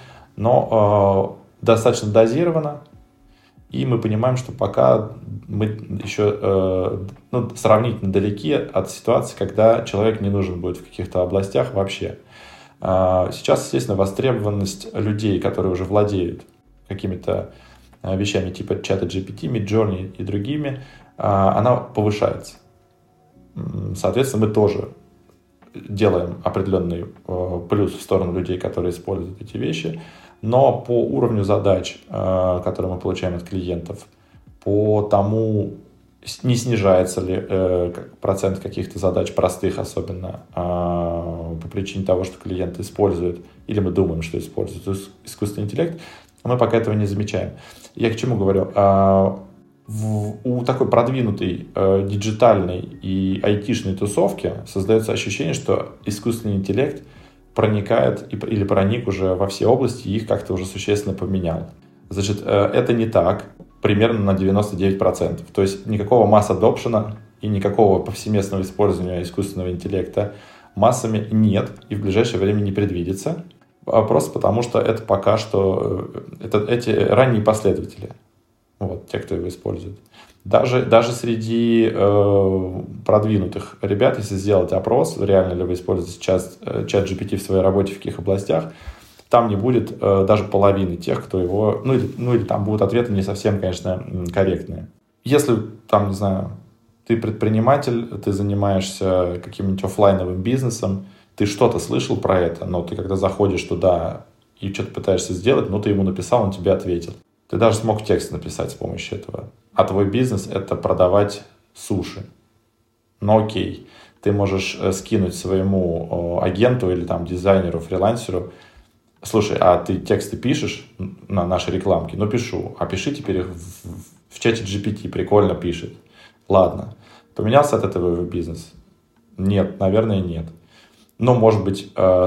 но э, достаточно дозированно. И мы понимаем, что пока мы еще э, ну, сравнительно далеки от ситуации, когда человек не нужен будет в каких-то областях вообще. Э, сейчас, естественно, востребованность людей, которые уже владеют какими-то вещами типа чата джи пи ти, Midjourney и другими, она повышается. Соответственно, мы тоже делаем определенный плюс в сторону людей, которые используют эти вещи, но по уровню задач, которые мы получаем от клиентов, по тому, не снижается ли процент каких-то задач простых, особенно по причине того, что клиенты используют, или мы думаем, что используют искусственный интеллект, мы пока этого не замечаем. Я к чему говорю? У такой продвинутой диджитальной и айтишной тусовки создается ощущение, что искусственный интеллект проникает или проник уже во все области и их как-то уже существенно поменял. Значит, это не так, примерно на девяносто девять процентов. То есть никакого масс-адопшена и никакого повсеместного использования искусственного интеллекта массами нет и в ближайшее время не предвидится. Просто потому, что это пока что это, эти ранние последователи, вот, те, кто его использует. Даже, даже среди э, продвинутых ребят, если сделать опрос, реально ли вы используете чат, чат джи пи ти в своей работе, в каких областях, там не будет э, даже половины тех, кто его... Ну или, ну или там будут ответы не совсем, конечно, корректные. Если, там, не знаю, ты предприниматель, ты занимаешься каким-нибудь офлайновым бизнесом, ты что-то слышал про это, но ты когда заходишь туда и что-то пытаешься сделать, ну ты ему написал, он тебе ответил. Ты даже смог текст написать с помощью этого. А твой бизнес — это продавать суши. Ну окей, ты можешь скинуть своему агенту или там дизайнеру, фрилансеру: слушай, а ты тексты пишешь на наши рекламки? Ну пишу. А пиши теперь их в, в чате джи пи ти, прикольно пишет. Ладно. Поменялся от этого его бизнес? Нет, наверное, нет. Но, может быть, э,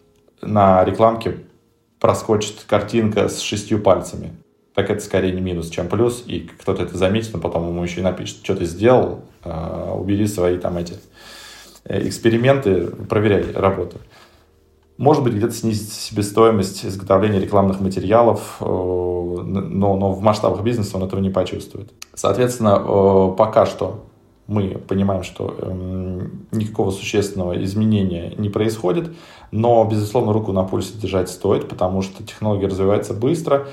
на рекламке проскочит картинка с шестью пальцами. Так это скорее не минус, чем плюс. И кто-то это заметит, но потом ему еще и напишет: что ты сделал, э, убери свои там эти эксперименты, проверяй работу. Может быть, где-то снизить себестоимость изготовления рекламных материалов, э, но, но в масштабах бизнеса он этого не почувствует. Соответственно, э, пока что мы понимаем, что э, никакого существенного изменения не происходит, но, безусловно, руку на пульсе держать стоит, потому что технология развивается быстро,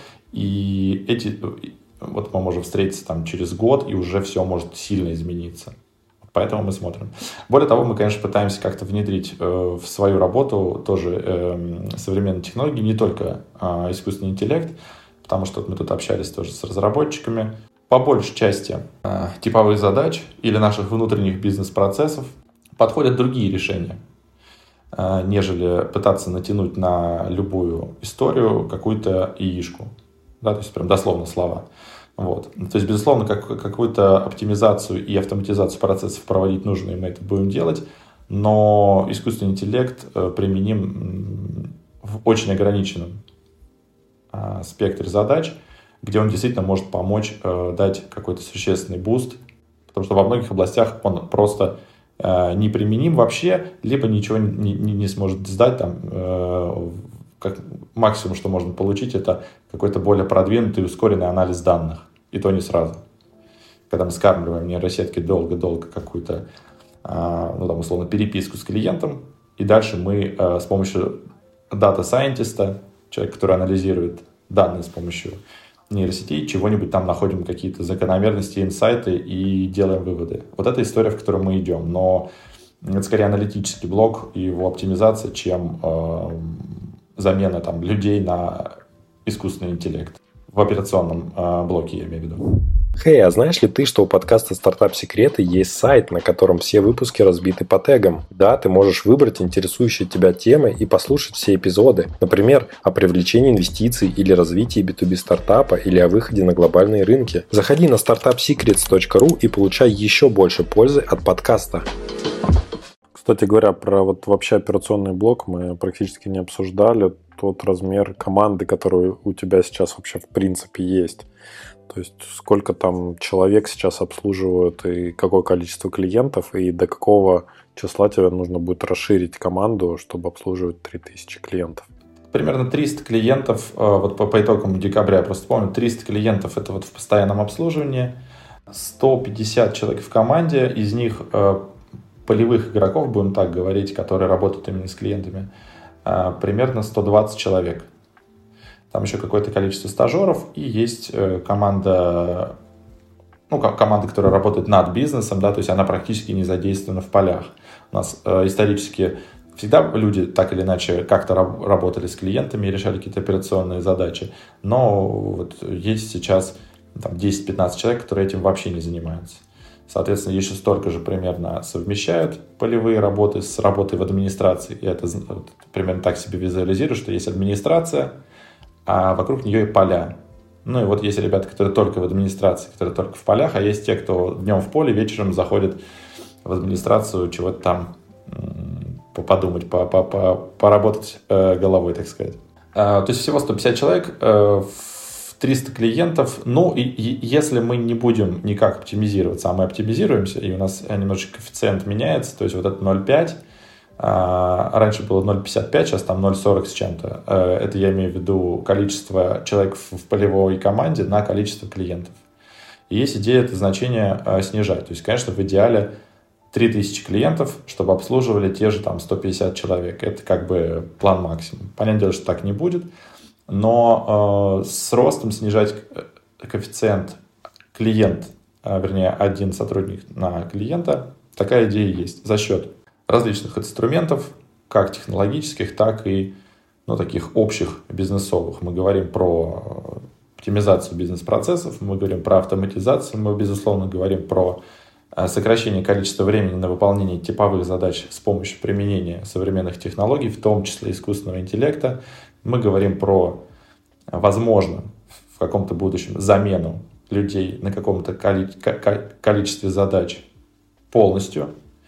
и эти, вот мы можем встретиться там через год, и уже все может сильно измениться. Поэтому мы смотрим. Более того, мы, конечно, пытаемся как-то внедрить э, в свою работу тоже э, современные технологии, не только э, искусственный интеллект, потому что мы тут общались тоже с разработчиками. По большей части э, типовых задач или наших внутренних бизнес-процессов подходят другие решения, э, нежели пытаться натянуть на любую историю какую-то яичку. Да, то есть прям дословно слова. Вот. То есть, безусловно, как, какую-то оптимизацию и автоматизацию процессов проводить нужно, и мы это будем делать, но искусственный интеллект применим в очень ограниченном спектре задач, где он действительно может помочь дать какой-то существенный буст, потому что во многих областях он просто неприменим вообще, либо ничего не, не, не сможет сдать. Там, как максимум, что можно получить, это какой-то более продвинутый ускоренный анализ данных. И то не сразу. Когда мы скармливаем нейросетки долго-долго какую-то, ну, там, условно, переписку с клиентом, и дальше мы с помощью дата-сайентиста, человека, который анализирует данные с помощью нейросетей, чего-нибудь там находим, какие-то закономерности, инсайты и делаем выводы. Вот это история, в которую мы идем. Но это скорее аналитический блок и его оптимизация, чем э, замена там, людей на искусственный интеллект. В операционном э, блоке, я имею в виду.
Хей, hey, а знаешь ли ты, что у подкаста «Стартап Секреты» есть сайт, на котором все выпуски разбиты по тегам? Да, ты можешь выбрать интересующие тебя темы и послушать все эпизоды. Например, о привлечении инвестиций или развитии би ту би стартапа или о выходе на глобальные рынки. Заходи на стартап секретс точка ру и получай еще больше пользы от подкаста. Кстати говоря, про вот вообще операционный блок мы практически не обсуждали. Тот размер команды, который у тебя сейчас вообще в принципе есть. То есть сколько там человек сейчас обслуживают и какое количество клиентов, и до какого числа тебе нужно будет расширить команду, чтобы обслуживать три тысячи клиентов?
Примерно триста клиентов, вот по, по итогам декабря, я просто помню, триста клиентов это вот в постоянном обслуживании, сто пятьдесят человек в команде, из них полевых игроков, будем так говорить, которые работают именно с клиентами, примерно сто двадцать человек. Там еще какое-то количество стажеров, и есть команда, ну, команда, которая работает над бизнесом, да, то есть она практически не задействована в полях. У нас э, исторически всегда люди так или иначе как-то раб- работали с клиентами и решали какие-то операционные задачи, но вот есть сейчас там, десять-пятнадцать человек, которые этим вообще не занимаются. Соответственно, еще столько же примерно совмещают полевые работы с работой в администрации. И это вот, примерно так себе визуализирую, что есть администрация, а вокруг нее и поля. Ну и вот есть ребята, которые только в администрации, которые только в полях, а есть те, кто днем в поле, вечером заходит в администрацию чего-то там подумать, поработать головой, так сказать. То есть всего сто пятьдесят человек, триста клиентов. Ну и если мы не будем никак оптимизироваться, а мы оптимизируемся, и у нас немножечко коэффициент меняется, то есть вот это ноль целых пять десятых, раньше было ноль целых пятьдесят пять сотых, сейчас там ноль целых сорок с чем-то. Это я имею в виду количество человек в полевой команде на количество клиентов. И есть идея это значение снижать. То есть, конечно, в идеале три тысячи клиентов, чтобы обслуживали те же там сто пятьдесят человек. Это как бы план максимум. Понятное дело, что так не будет. Но э, с ростом снижать коэффициент клиент, э, вернее, один сотрудник на клиента, такая идея есть за счет различных инструментов, как технологических, так и ну, таких общих бизнесовых. Мы говорим про оптимизацию бизнес-процессов, мы говорим про автоматизацию, мы, безусловно, говорим про сокращение количества времени на выполнение типовых задач с помощью применения современных технологий, в том числе искусственного интеллекта. Мы говорим про, возможно, в каком-то будущем замену людей на каком-то количестве задач полностью.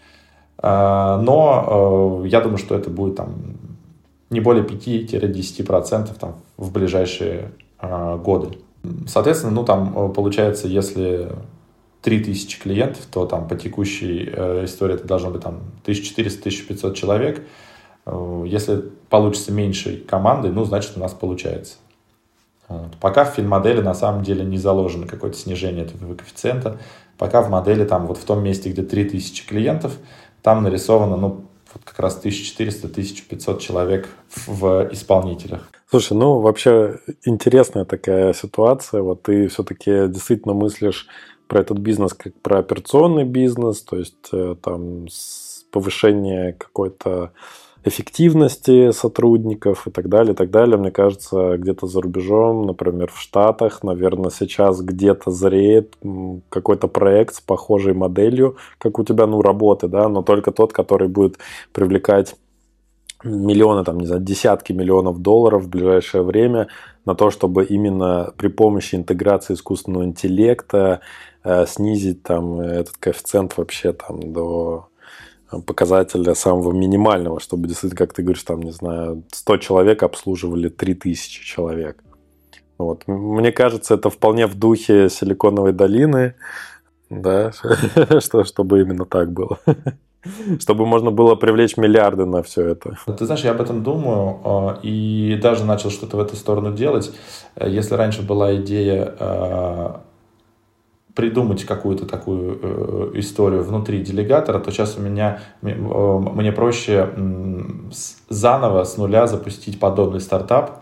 Но я думаю, что это будет там, не более пять-десять процентов там, в ближайшие годы. Соответственно, ну, там, получается, если три тысячи клиентов, то там, по текущей истории это должно быть там, тысяча четыреста - тысяча пятьсот человек. Если получится меньшей командой, ну, значит, у нас получается. Пока в финмодели на самом деле не заложено какое-то снижение этого коэффициента. Пока в модели, там, вот в том месте, где три тысячи клиентов, там нарисовано, ну, вот как раз тысяча четыреста - тысяча пятьсот человек в исполнителях.
Слушай, ну, вообще интересная такая ситуация. Вот ты все-таки действительно мыслишь про этот бизнес как про операционный бизнес, то есть там повышение какой-то эффективности сотрудников и так далее, и так далее. Мне кажется, где-то за рубежом, например, в Штатах, наверное, сейчас где-то зреет какой-то проект с похожей моделью, как у тебя, ну, работы, да, но только тот, который будет привлекать миллионы, там, не знаю, десятки миллионов долларов в ближайшее время на то, чтобы именно при помощи интеграции искусственного интеллекта э, снизить там этот коэффициент вообще там до показателя самого минимального, чтобы действительно, как ты говоришь, там, не знаю, сто человек обслуживали три тысячи человек. Вот. Мне кажется, это вполне в духе Силиконовой долины, да, что, чтобы именно так было. Чтобы можно было привлечь миллиарды на все это.
Ты знаешь, я об этом думаю и даже начал что-то в эту сторону делать. Если раньше была идея придумать какую-то такую э, историю внутри делегатора, то сейчас у меня э, мне проще э, заново с нуля запустить подобный стартап.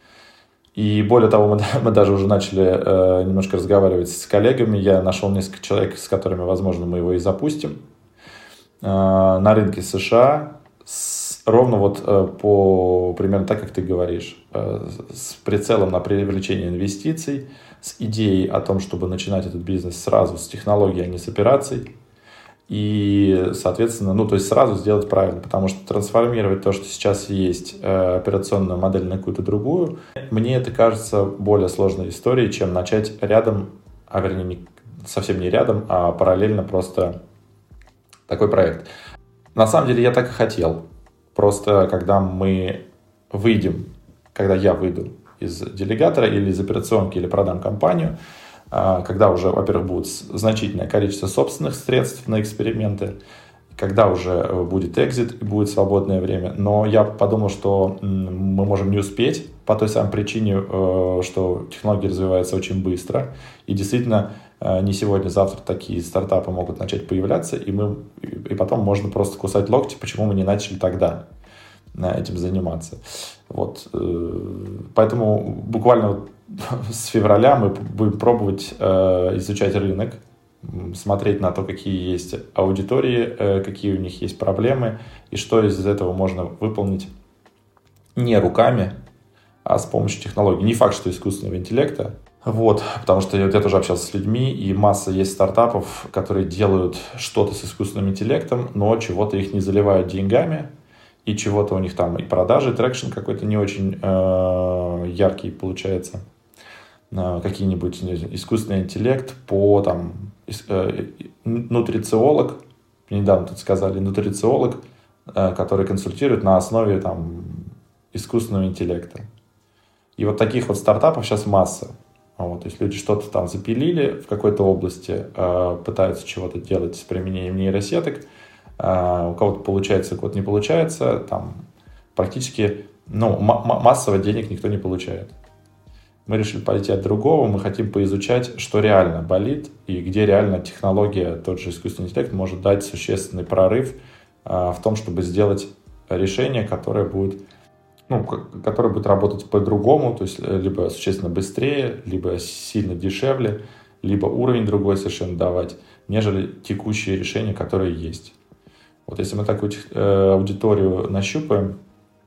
И более того, мы, мы даже уже начали э, немножко разговаривать с коллегами. Я нашел несколько человек, с которыми, возможно, мы его и запустим э, на рынке США. С, ровно вот э, по примерно так, как ты говоришь, э, с прицелом на привлечение инвестиций, с идеей о том, чтобы начинать этот бизнес сразу с технологий, а не с операций. И, соответственно, ну, то есть сразу сделать правильно, потому что трансформировать то, что сейчас есть, э, операционную модель на какую-то другую, мне это кажется более сложной историей, чем начать рядом, а вернее, не, совсем не рядом, а параллельно просто такой проект. На самом деле я так и хотел. Просто когда мы выйдем, когда я выйду из делегатора или из операционки, или продам компанию, когда уже, во-первых, будет значительное количество собственных средств на эксперименты, когда уже будет экзит и будет свободное время. Но я подумал, что мы можем не успеть по той самой причине, что технологии развиваются очень быстро. И действительно, не сегодня-завтра такие стартапы могут начать появляться, и, мы, и потом можно просто кусать локти, почему мы не начали тогда этим заниматься. Вот. Поэтому буквально с февраля мы будем пробовать изучать рынок, смотреть на то, какие есть аудитории, какие у них есть проблемы, и что из этого можно выполнить не руками, а с помощью технологий. Не факт, что искусственного интеллекта. Вот, потому что я тоже общался с людьми, и масса есть стартапов, которые делают что-то с искусственным интеллектом, но чего-то их не заливают деньгами, и чего-то у них там и продажи, и трекшн какой-то не очень э, яркий получается. Э, какие-нибудь искусственный интеллект по там э, нутрициолог, недавно тут сказали, нутрициолог, э, который консультирует на основе там искусственного интеллекта. И вот таких вот стартапов сейчас масса. Вот, то есть люди что-то там запилили в какой-то области, э, пытаются чего-то делать с применением нейросеток. Uh, у кого-то получается, у кого-то не получается, там практически ну, м- массово денег никто не получает. Мы решили пойти от другого, мы хотим поизучать, что реально болит и где реально технология, тот же искусственный интеллект может дать существенный прорыв uh, в том, чтобы сделать решение, которое будет, ну, которое будет работать по-другому, то есть либо существенно быстрее, либо сильно дешевле, либо уровень другой совершенно давать, нежели текущие решения, которые есть. Вот если мы такую э, аудиторию нащупаем,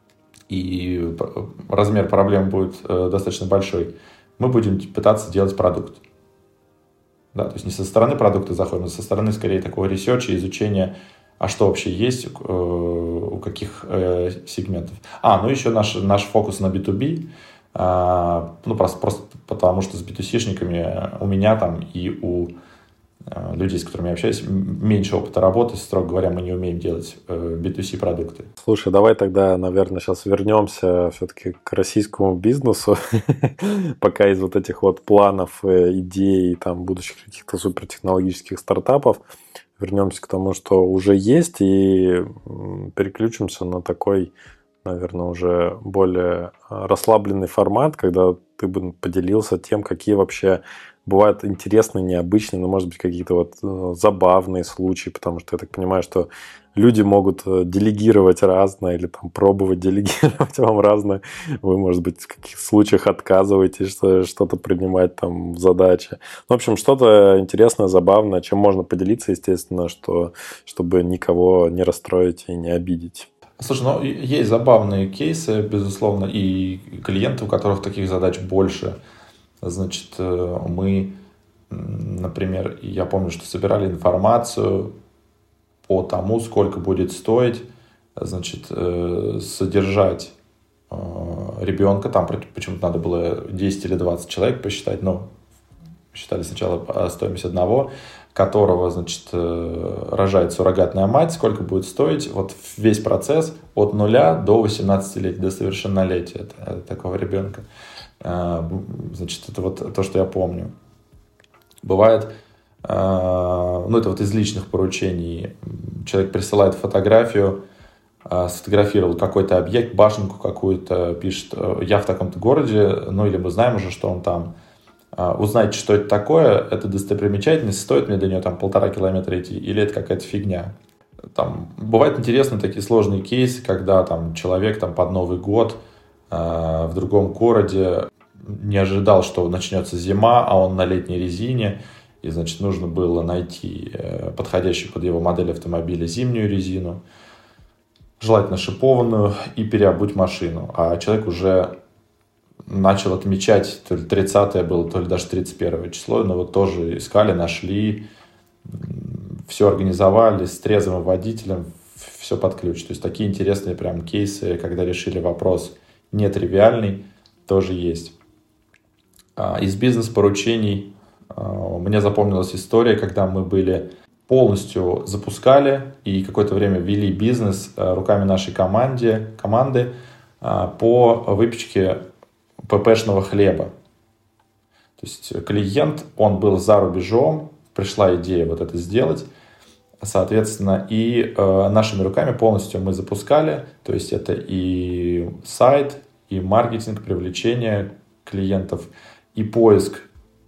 и размер проблем будет э, достаточно большой, мы будем пытаться делать продукт. Да, то есть не со стороны продукта заходим, а со стороны скорее такого ресерча, изучения, а что вообще есть, э, у каких э, сегментов. А, ну еще наш, наш фокус на би ту би, э, ну просто, просто потому что с би ту си-шниками у меня там и у людей, с которыми я общаюсь, меньше опыта работы, строго говоря, мы не умеем делать би ту си продукты.
Слушай, давай тогда, наверное, сейчас вернемся все-таки к российскому бизнесу, пока из вот этих вот планов, идей, там, будущих каких-то супертехнологических стартапов, вернемся к тому, что уже есть, и переключимся на такой, наверное, уже более расслабленный формат, когда ты бы поделился тем, какие вообще бывают интересные, необычные, но, может быть, какие-то вот забавные случаи, потому что я так понимаю, что люди могут делегировать разное или там пробовать делегировать вам разное. Вы, может быть, в каких-то случаях отказываетесь что- что-то принимать там в задачи. В общем, что-то интересное, забавное, чем можно поделиться, естественно, что, чтобы никого не расстроить и не обидеть.
Слушай, ну есть забавные кейсы, безусловно, и клиенты, у которых таких задач больше. Значит, мы, например, я помню, что собирали информацию по тому, сколько будет стоить, значит, содержать ребенка. Там почему-то надо было десять или двадцать человек посчитать, но считали сначала стоимость одного, которого, значит, рожает суррогатная мать, сколько будет стоить вот весь процесс от нуля до восемнадцати лет, до совершеннолетия такого ребенка. Значит, это вот то, что я помню. Бывает, ну, это вот из личных поручений. Человек присылает фотографию, сфотографировал какой-то объект, башенку какую-то, пишет, я в таком-то городе, ну, или мы знаем уже, что он там. Узнайте, что это такое, это достопримечательность, стоит мне до нее там полтора километра идти, или это какая-то фигня. Там бывают интересные такие сложные кейсы, когда там человек там под Новый год э, в другом городе не ожидал, что начнется зима, а он на летней резине, и, значит, нужно было найти э, подходящую под его модель автомобиля зимнюю резину, желательно шипованную, и переобуть машину. А человек уже начал отмечать, то ли тридцатое было, то ли даже тридцать первое число, но вот тоже искали, нашли, все организовали с трезвым водителем, все под ключ. То есть такие интересные прям кейсы, когда решили вопрос нетривиальный, тоже есть. Из бизнес-поручений мне запомнилась история, когда мы были полностью запускали и какое-то время вели бизнес руками нашей команды, команды по выпечке ППшного хлеба. То есть клиент, он был за рубежом, пришла идея вот это сделать, соответственно, и э, нашими руками полностью мы запускали, то есть это и сайт, и маркетинг, привлечение клиентов, и поиск,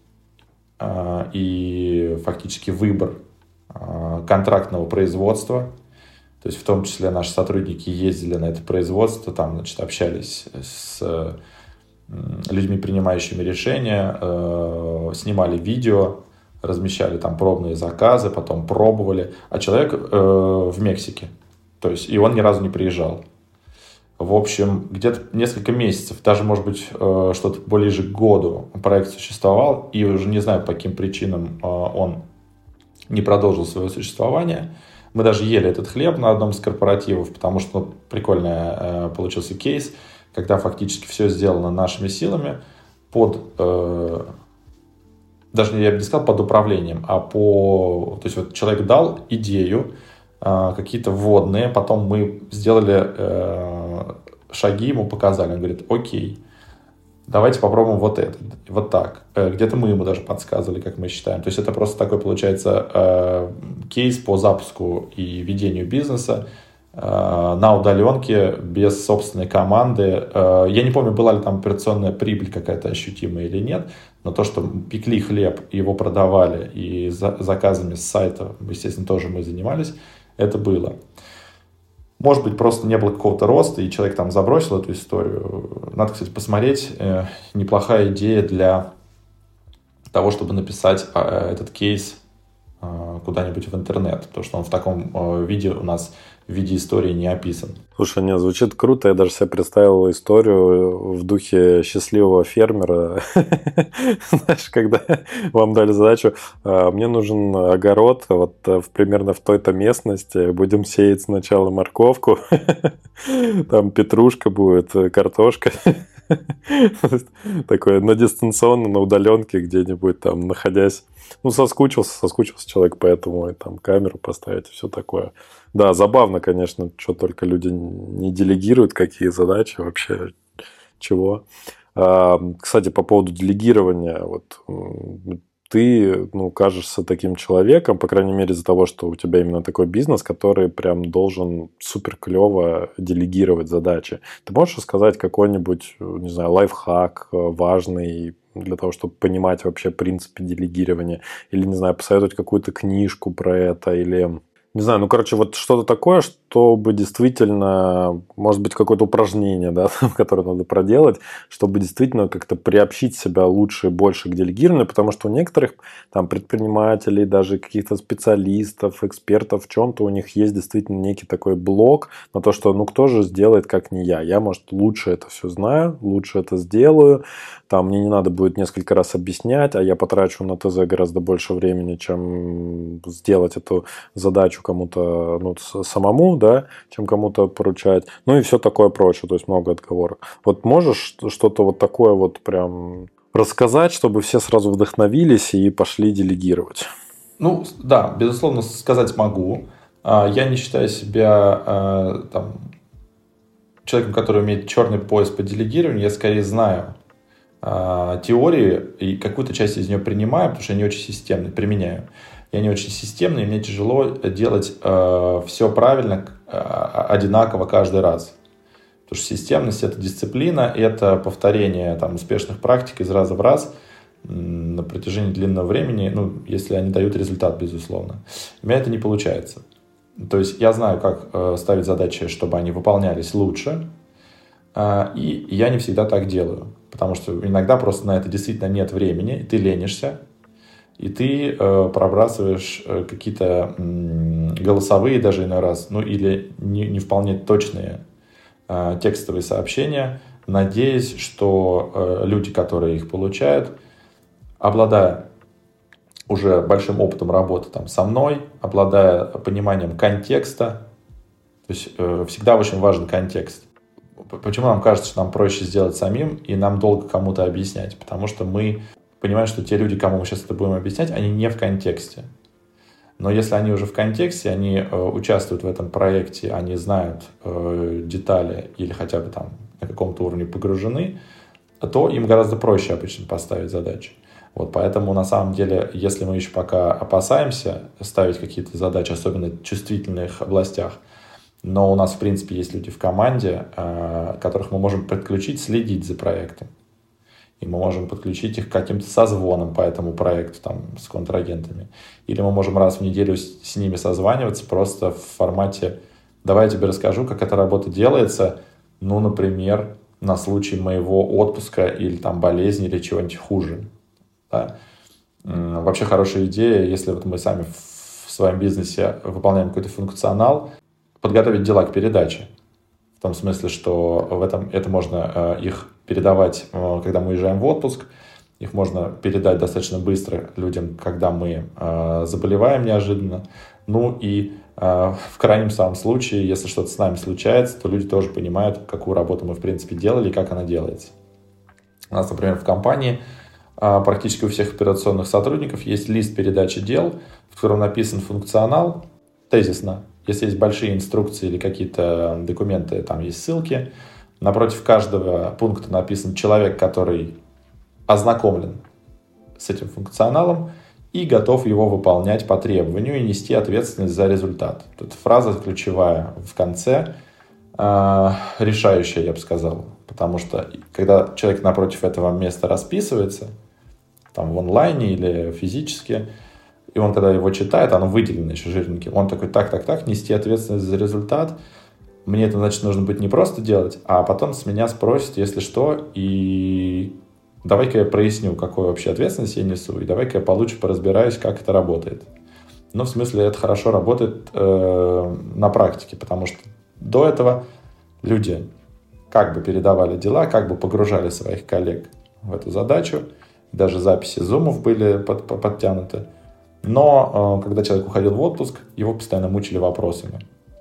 э, и фактически выбор э, контрактного производства. То есть в том числе наши сотрудники ездили на это производство, там, значит, общались с людьми, принимающими решения, э, снимали видео, размещали там пробные заказы, потом пробовали. А человек э, в Мексике, то есть и он ни разу не приезжал. В общем, где-то несколько месяцев, даже, может быть, э, что-то ближе к году проект существовал, и уже не знаю, по каким причинам э, он не продолжил свое существование. Мы даже ели этот хлеб на одном из корпоративов, потому что ну, прикольный э, получился кейс, когда фактически все сделано нашими силами под, э, даже я бы не сказал под управлением, а по, то есть вот человек дал идею, э, какие-то вводные, потом мы сделали э, шаги, ему показали, он говорит, окей, давайте попробуем вот это, вот так. Э, где-то мы ему даже подсказывали, как мы считаем. То есть это просто такой, получается, э, кейс по запуску и ведению бизнеса, на удаленке, без собственной команды. Я не помню, была ли там операционная прибыль какая-то ощутимая или нет, но то, что пекли хлеб, его продавали, и заказами с сайта, естественно, тоже мы занимались, это было. Может быть, просто не было какого-то роста, и человек там забросил эту историю. Надо, кстати, посмотреть. Неплохая идея для того, чтобы написать этот кейс куда-нибудь в интернет, потому что он в таком виде у нас в виде истории не описан.
Слушай, не, звучит круто. Я даже себе представил историю в духе счастливого фермера. Знаешь, когда вам дали задачу, мне нужен огород вот примерно в той-то местности, будем сеять сначала морковку, там петрушка будет, картошка. Такое на дистанционно, на удаленке где-нибудь там, находясь. Ну, соскучился, соскучился человек, поэтому и там камеру поставить и все такое. Да, забавно, конечно, что только люди не делегируют, какие задачи вообще, чего. Кстати, по поводу делегирования, вот ты, ну, кажешься таким человеком, по крайней мере, из-за того, что у тебя именно такой бизнес, который прям должен супер клево делегировать задачи. Ты можешь рассказать какой-нибудь, не знаю, лайфхак важный, для того, чтобы понимать вообще принципы делегирования? Или, не знаю, посоветовать какую-то книжку про это? Или, не знаю, ну, короче, вот что-то такое, чтобы действительно, может быть, какое-то упражнение, да, которое надо проделать, чтобы действительно как-то приобщить себя лучше и больше к делегированию, потому что у некоторых там предпринимателей, даже каких-то специалистов, экспертов в чем-то, у них есть действительно некий такой блок на то, что ну кто же сделает, как не я. Я, может, лучше это все знаю, лучше это сделаю, там мне не надо будет несколько раз объяснять, а я потрачу на ТЗ гораздо больше времени, чем сделать эту задачу кому-то ну, самому, да, чем кому-то поручать. Ну и все такое прочее, то есть много отговорок. Вот можешь что-то вот такое вот прям рассказать, чтобы все сразу вдохновились и пошли делегировать?
Ну, да, безусловно, сказать могу. Я не считаю себя там, человеком, который имеет черный пояс по делегированию. Я скорее знаю теории и какую-то часть из нее принимаю, потому что я не очень системный, применяю. Я не очень системный, и мне тяжело делать э, все правильно, э, одинаково каждый раз. Потому что системность – это дисциплина, это повторение там, успешных практик из раза в раз на протяжении длинного времени, ну, если они дают результат, безусловно. У меня это не получается. То есть я знаю, как э, ставить задачи, чтобы они выполнялись лучше, э, и я не всегда так делаю. Потому что иногда просто на это действительно нет времени, и ты ленишься, и ты э, пробрасываешь э, какие-то э, голосовые даже иной раз, ну или не, не вполне точные э, текстовые сообщения, надеясь, что э, люди, которые их получают, обладая уже большим опытом работы там, со мной, обладая пониманием контекста, то есть э, всегда очень важен контекст. Почему нам кажется, что нам проще сделать самим, и нам долго кому-то объяснять? Потому что мы понимаем, что те люди, кому мы сейчас это будем объяснять, они не в контексте. Но если они уже в контексте, они э, участвуют в этом проекте, они знают э, детали или хотя бы там на каком-то уровне погружены, то им гораздо проще обычно поставить задачи. Вот, поэтому на самом деле, если мы еще пока опасаемся ставить какие-то задачи, особенно в чувствительных областях, но у нас, в принципе, есть люди в команде, которых мы можем подключить, следить за проектом. И мы можем подключить их к каким-то созвонам по этому проекту там, с контрагентами. Или мы можем раз в неделю с ними созваниваться просто в формате «давай я тебе расскажу, как эта работа делается», ну, например, на случай моего отпуска или там, болезни или чего-нибудь хуже. Да? Вообще хорошая идея, если вот мы сами в своем бизнесе выполняем какой-то функционал, подготовить дела к передаче. В том смысле, что в этом, это можно э, их передавать, э, когда мы уезжаем в отпуск. Их можно передать достаточно быстро людям, когда мы э, заболеваем неожиданно. Ну и э, в крайнем самом случае, если что-то с нами случается, то люди тоже понимают, какую работу мы в принципе делали и как она делается. У нас, например, в компании э, практически у всех операционных сотрудников есть лист передачи дел, в котором написан функционал тезисно. Если есть большие инструкции или какие-то документы, там есть ссылки. Напротив каждого пункта написан человек, который ознакомлен с этим функционалом и готов его выполнять по требованию и нести ответственность за результат. Тут фраза ключевая в конце, э, решающая, я бы сказал. Потому что когда человек напротив этого места расписывается, там в онлайне или физически, и он, когда его читает, оно выделено еще жирненьким. Он такой, так, так, так, нести ответственность за результат. Мне это, значит, нужно будет не просто делать, а потом с меня спросят, если что, и давай-ка я проясню, какую вообще ответственность я несу, и давай-ка я получше поразбираюсь, как это работает. Ну, в смысле, это хорошо работает э, на практике, потому что до этого люди как бы передавали дела, как бы погружали своих коллег в эту задачу, даже записи зумов были под, под, подтянуты. Но э, когда человек уходил в отпуск, его постоянно мучили вопросами.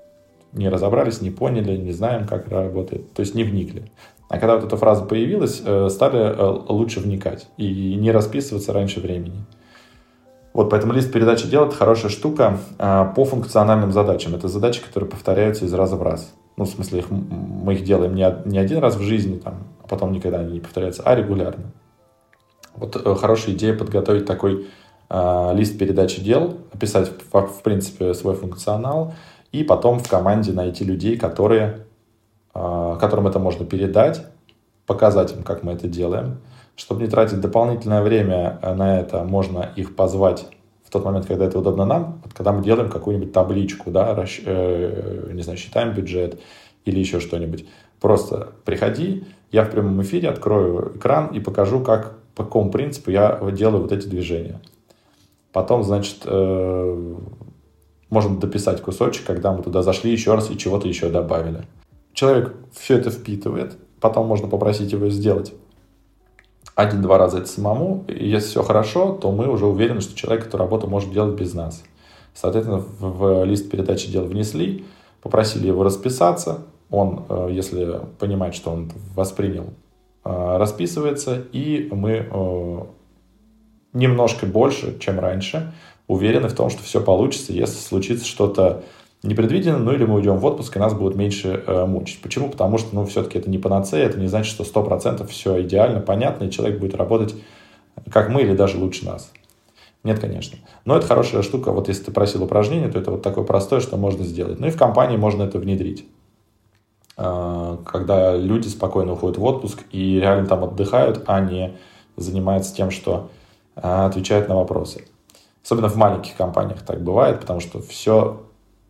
Не разобрались, не поняли, не знаем, как это работает. То есть не вникли. А когда вот эта фраза появилась, э, стали э, лучше вникать и не расписываться раньше времени. Вот, поэтому лист передачи дел – это хорошая штука э, по функциональным задачам. Это задачи, которые повторяются из раза в раз. Ну, в смысле, их, мы их делаем не, не один раз в жизни, там, а потом никогда они не повторяются, а регулярно. Вот э, хорошая идея подготовить такой лист передачи дел, описать, в, в принципе, свой функционал, и потом в команде найти людей, которые, которым это можно передать, показать им, как мы это делаем, Чтобы не тратить дополнительное время на это, можно их позвать в тот момент, когда это удобно нам, вот когда мы делаем какую-нибудь табличку, да, расщ... э, не знаю, считаем бюджет или еще что-нибудь. Просто приходи, я в прямом эфире открою экран и покажу, как, по какому принципу я делаю вот эти движения. Потом, значит, э, можем дописать кусочек, когда мы туда зашли еще раз и чего-то еще добавили. Человек все это впитывает, потом можно попросить его сделать один-два раза это самому, и если все хорошо, то мы уже уверены, что человек эту работу может делать без нас. Соответственно, в, в лист передачи дел внесли, попросили его расписаться, он, если понимает, что он воспринял, расписывается, и мы немножко больше, чем раньше, уверены в том, что все получится, если случится что-то непредвиденное, ну или мы уйдем в отпуск, и нас будут меньше э, мучить. Почему? Потому что, ну, все-таки это не панацея, это не значит, что сто процентов все идеально, понятно, и человек будет работать как мы или даже лучше нас. Нет, конечно. Но это хорошая штука, вот если ты просил упражнение, то это вот такое простое, что можно сделать. Ну и в компании можно это внедрить. Э, когда люди спокойно уходят в отпуск и реально там отдыхают, а не занимаются тем, что э, отвечают на вопросы. Особенно в маленьких компаниях так бывает, потому что все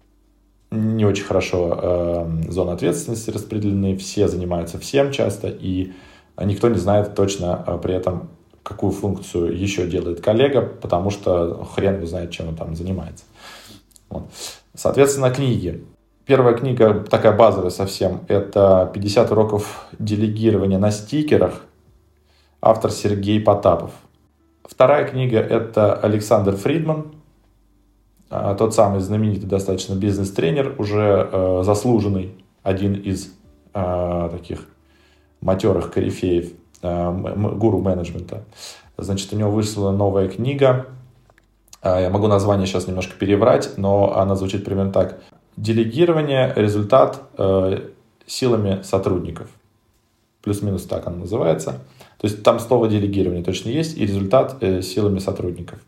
не очень хорошо э, зоны ответственности распределены, все занимаются всем часто, и никто не знает точно э, при этом, какую функцию еще делает коллега, потому что хрен его знает, чем он там занимается. Вот. Соответственно, книги. Первая книга, такая базовая совсем, это пятьдесят уроков делегирования на стикерах, автор Сергей Потапов. Вторая книга – это Александр Фридман, тот самый знаменитый достаточно бизнес-тренер, уже э, заслуженный, один из э, таких матерых корифеев, э, гуру менеджмента. Значит, у него вышла новая книга, э, я могу название сейчас немножко переврать, но она звучит примерно так. «Делегирование. Результат э, силами сотрудников». Плюс-минус так она называется. То есть там слово «делегирование» точно есть, и результат э, силами сотрудников.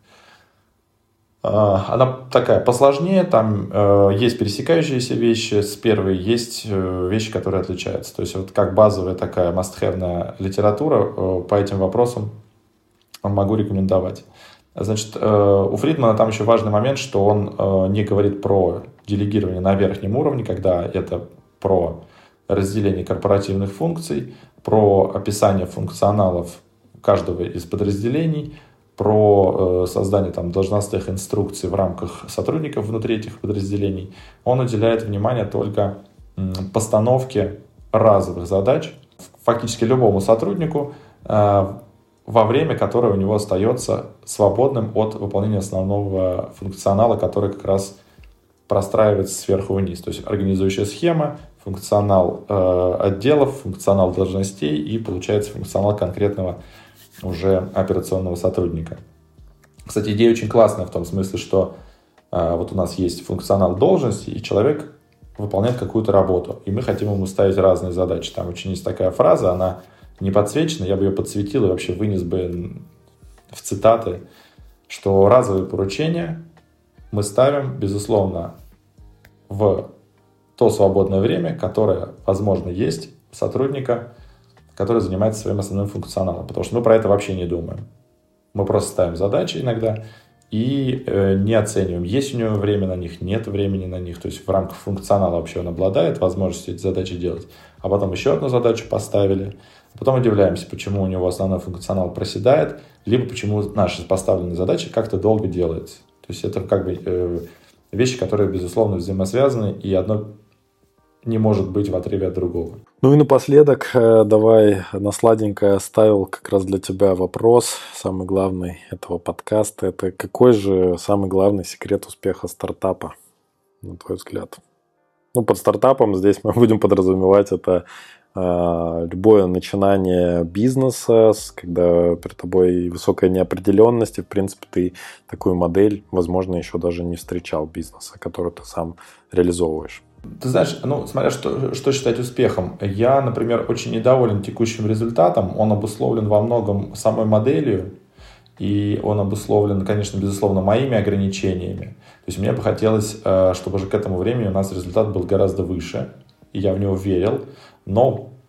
Она такая посложнее, там э, есть пересекающиеся вещи, с первой есть э, вещи, которые отличаются. То есть вот как базовая такая must-have литература э, по этим вопросам могу рекомендовать. Значит, э, у Фридмана там еще важный момент, что он э, не говорит про делегирование на верхнем уровне, когда это про разделение корпоративных функций, про описание функционалов каждого из подразделений, про создание там должностных инструкций в рамках сотрудников внутри этих подразделений. Он уделяет внимание только постановке разовых задач фактически любому сотруднику во время, которое у него остается свободным от выполнения основного функционала, который как раз простраивается сверху вниз. То есть организующая схема, функционал отделов, функционал должностей и получается функционал конкретного уже операционного сотрудника. Кстати, идея очень классная в том смысле, что э, вот у нас есть функционал должности, и человек выполняет какую-то работу, и мы хотим ему ставить разные задачи. Там очень есть такая фраза, она не подсвечена, я бы ее подсветил и вообще вынес бы в цитаты, что разовые поручения мы ставим, безусловно, в то свободное время, которое, возможно, есть у сотрудника, который занимается своим основным функционалом, потому что мы про это вообще не думаем. Мы просто ставим задачи иногда и э, не оцениваем, есть у него время на них, нет времени на них. То есть в рамках функционала вообще он обладает возможностью эти задачи делать. А потом еще одну задачу поставили. Потом удивляемся, почему у него основной функционал проседает, либо почему наши поставленные задачи как-то долго делаются. То есть это как бы э, вещи, которые, безусловно, взаимосвязаны, и одно не может быть в отрыве от другого.
Ну и напоследок, давай на сладенькое оставил как раз для тебя вопрос, самый главный этого подкаста. Это какой же самый главный секрет успеха стартапа, на твой взгляд? Ну, под стартапом здесь мы будем подразумевать это э, любое начинание бизнеса, когда перед тобой высокая неопределенность, и, в принципе, ты такую модель, возможно, еще даже не встречал бизнеса, которую ты сам реализовываешь.
Ты знаешь, ну, смотря что, что считать успехом. Я, например, очень недоволен текущим результатом. Он обусловлен во многом самой моделью, и он обусловлен, конечно, безусловно, моими ограничениями. То есть мне бы хотелось, чтобы же к этому времени у нас результат был гораздо выше, и я в него верил. Но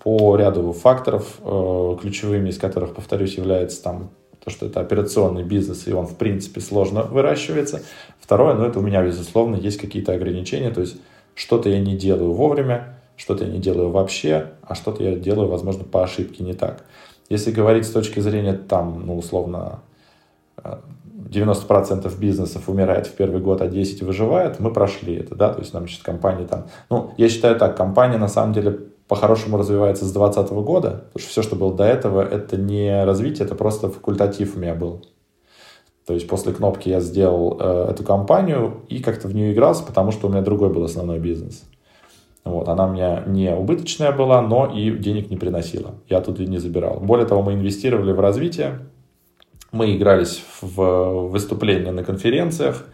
по ряду факторов, ключевыми из которых, повторюсь, является там то, что это операционный бизнес, и он, в принципе, сложно выращивается. Второе, ну, это у меня, безусловно, есть какие-то ограничения, то есть что-то я не делаю вовремя, что-то я не делаю вообще, а что-то я делаю, возможно, по ошибке не так. Если говорить с точки зрения, там, ну, условно, девяносто процентов бизнесов умирает в первый год, а десять процентов выживает, мы прошли это, да, то есть нам сейчас компания там, ну, я считаю так, компания на самом деле по-хорошему развивается с двадцатого года, потому что все, что было до этого, это не развитие, это просто факультатив у меня был. То есть после кнопки я сделал э, эту компанию и как-то в нее игрался, потому что у меня другой был основной бизнес. Вот, она у меня не убыточная была, но и денег не приносила. Я оттуда не забирал. Более того, мы инвестировали в развитие, мы игрались в выступления на конференциях.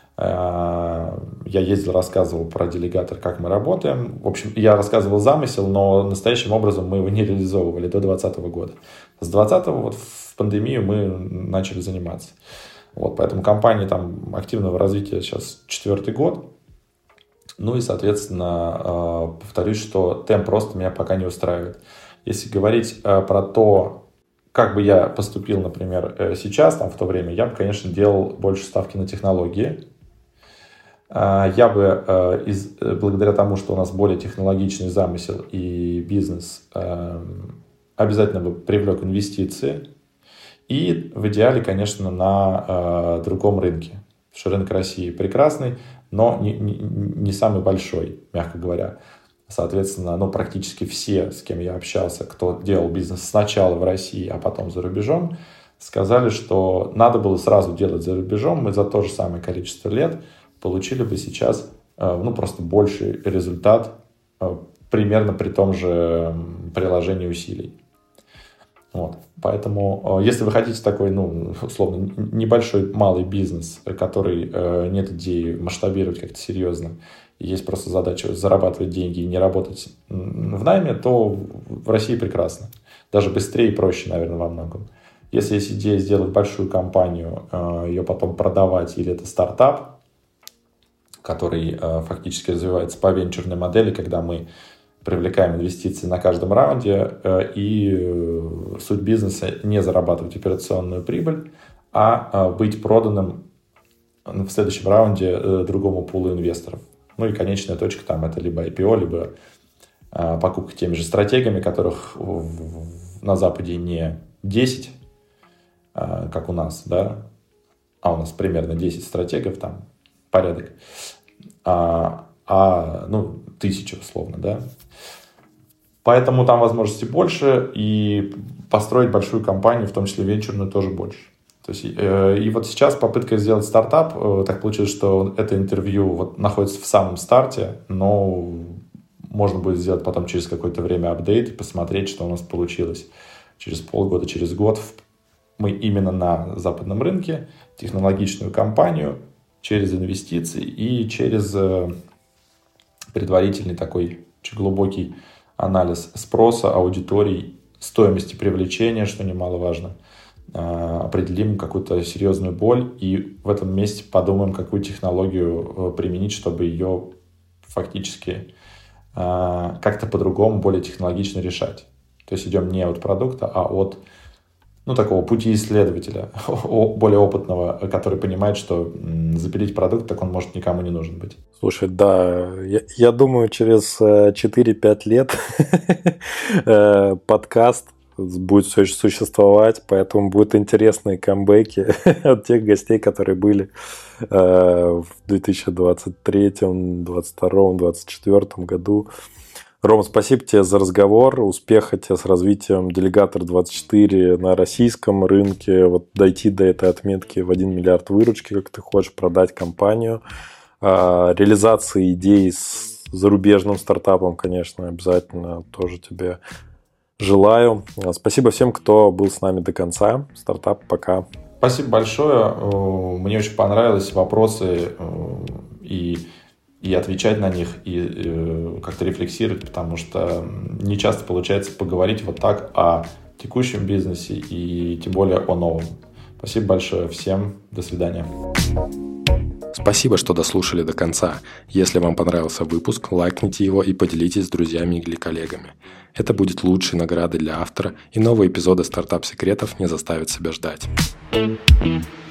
Я ездил, рассказывал про делегатор, как мы работаем. В общем, я рассказывал замысел, но настоящим образом мы его не реализовывали до двадцатого года. С двадцатого вот в пандемию мы начали заниматься. Вот, поэтому компания там активного развития сейчас четвертый год. Ну и, соответственно, повторюсь, что темп просто меня пока не устраивает. Если говорить про то, как бы я поступил, например, сейчас, там, в то время, я бы, конечно, делал больше ставки на технологии. Я бы, из, благодаря тому, что у нас более технологичный замысел и бизнес, обязательно бы привлек инвестиции. И в идеале, конечно, на другом рынке. Потому что рынок России прекрасный, но не, не, не самый большой, мягко говоря. Соответственно, ну, практически все, с кем я общался, кто делал бизнес сначала в России, а потом за рубежом, сказали, что надо было сразу делать за рубежом. Мы за то же самое количество лет получили бы сейчас ну, просто больший результат примерно при том же приложении усилий. Вот. Поэтому, если вы хотите такой, ну, условно, небольшой малый бизнес, который э, нет идеи масштабировать как-то серьезно, есть просто задача зарабатывать деньги и не работать в найме, то в России прекрасно. Даже быстрее и проще, наверное, во многом. Если есть идея сделать большую компанию, э, ее потом продавать, или это стартап, который э, фактически развивается по венчурной модели, когда мы привлекаем инвестиции на каждом раунде, и суть бизнеса не зарабатывать операционную прибыль, а быть проданным в следующем раунде другому пулу инвесторов. Ну и конечная точка там это либо ай пи о, либо покупка теми же стратегиями, которых на Западе не десять, как у нас, да, а у нас примерно десять стратегов, там порядок, а, а ну, тысяча условно, да. Поэтому там возможностей больше, и построить большую компанию, в том числе венчурную, тоже больше. То есть, э, и вот сейчас попытка сделать стартап, э, так получилось, что это интервью вот находится в самом старте, но можно будет сделать потом через какое-то время апдейт и посмотреть, что у нас получилось через полгода, через год. Мы именно на западном рынке, технологичную компанию, через инвестиции и через э, предварительный такой очень глубокий анализ спроса, аудиторий, стоимости привлечения, что немаловажно. Определим какую-то серьезную боль и в этом месте подумаем, какую технологию применить, чтобы ее фактически как-то по-другому, более технологично решать. То есть идем не от продукта, а от ну, такого пути исследователя, более опытного, который понимает, что запилить продукт, так он может никому не нужен быть.
Слушай, да, я, я думаю, через четыре-пять лет подкаст будет все еще существовать, поэтому будут интересные камбэки от тех гостей, которые были в две тысячи двадцать третьем, двадцать втором, двадцать четвёртом году. Рома, спасибо тебе за разговор, успеха тебе с развитием Делегатор двадцать четыре на российском рынке, вот дойти до этой отметки в один миллиард выручки, как ты хочешь, продать компанию, реализации идей с зарубежным стартапом, конечно, обязательно тоже тебе желаю. Спасибо всем, кто был с нами до конца. Стартап, пока.
Спасибо большое, мне очень понравились вопросы и и отвечать на них, и э, как-то рефлексировать, потому что не часто получается поговорить вот так о текущем бизнесе и тем более о новом. Спасибо большое всем. До свидания.
Спасибо, что дослушали до конца. Если вам понравился выпуск, лайкните его и поделитесь с друзьями или коллегами. Это будет лучшей наградой для автора, и новые эпизоды «Стартап-секретов» не заставят себя ждать.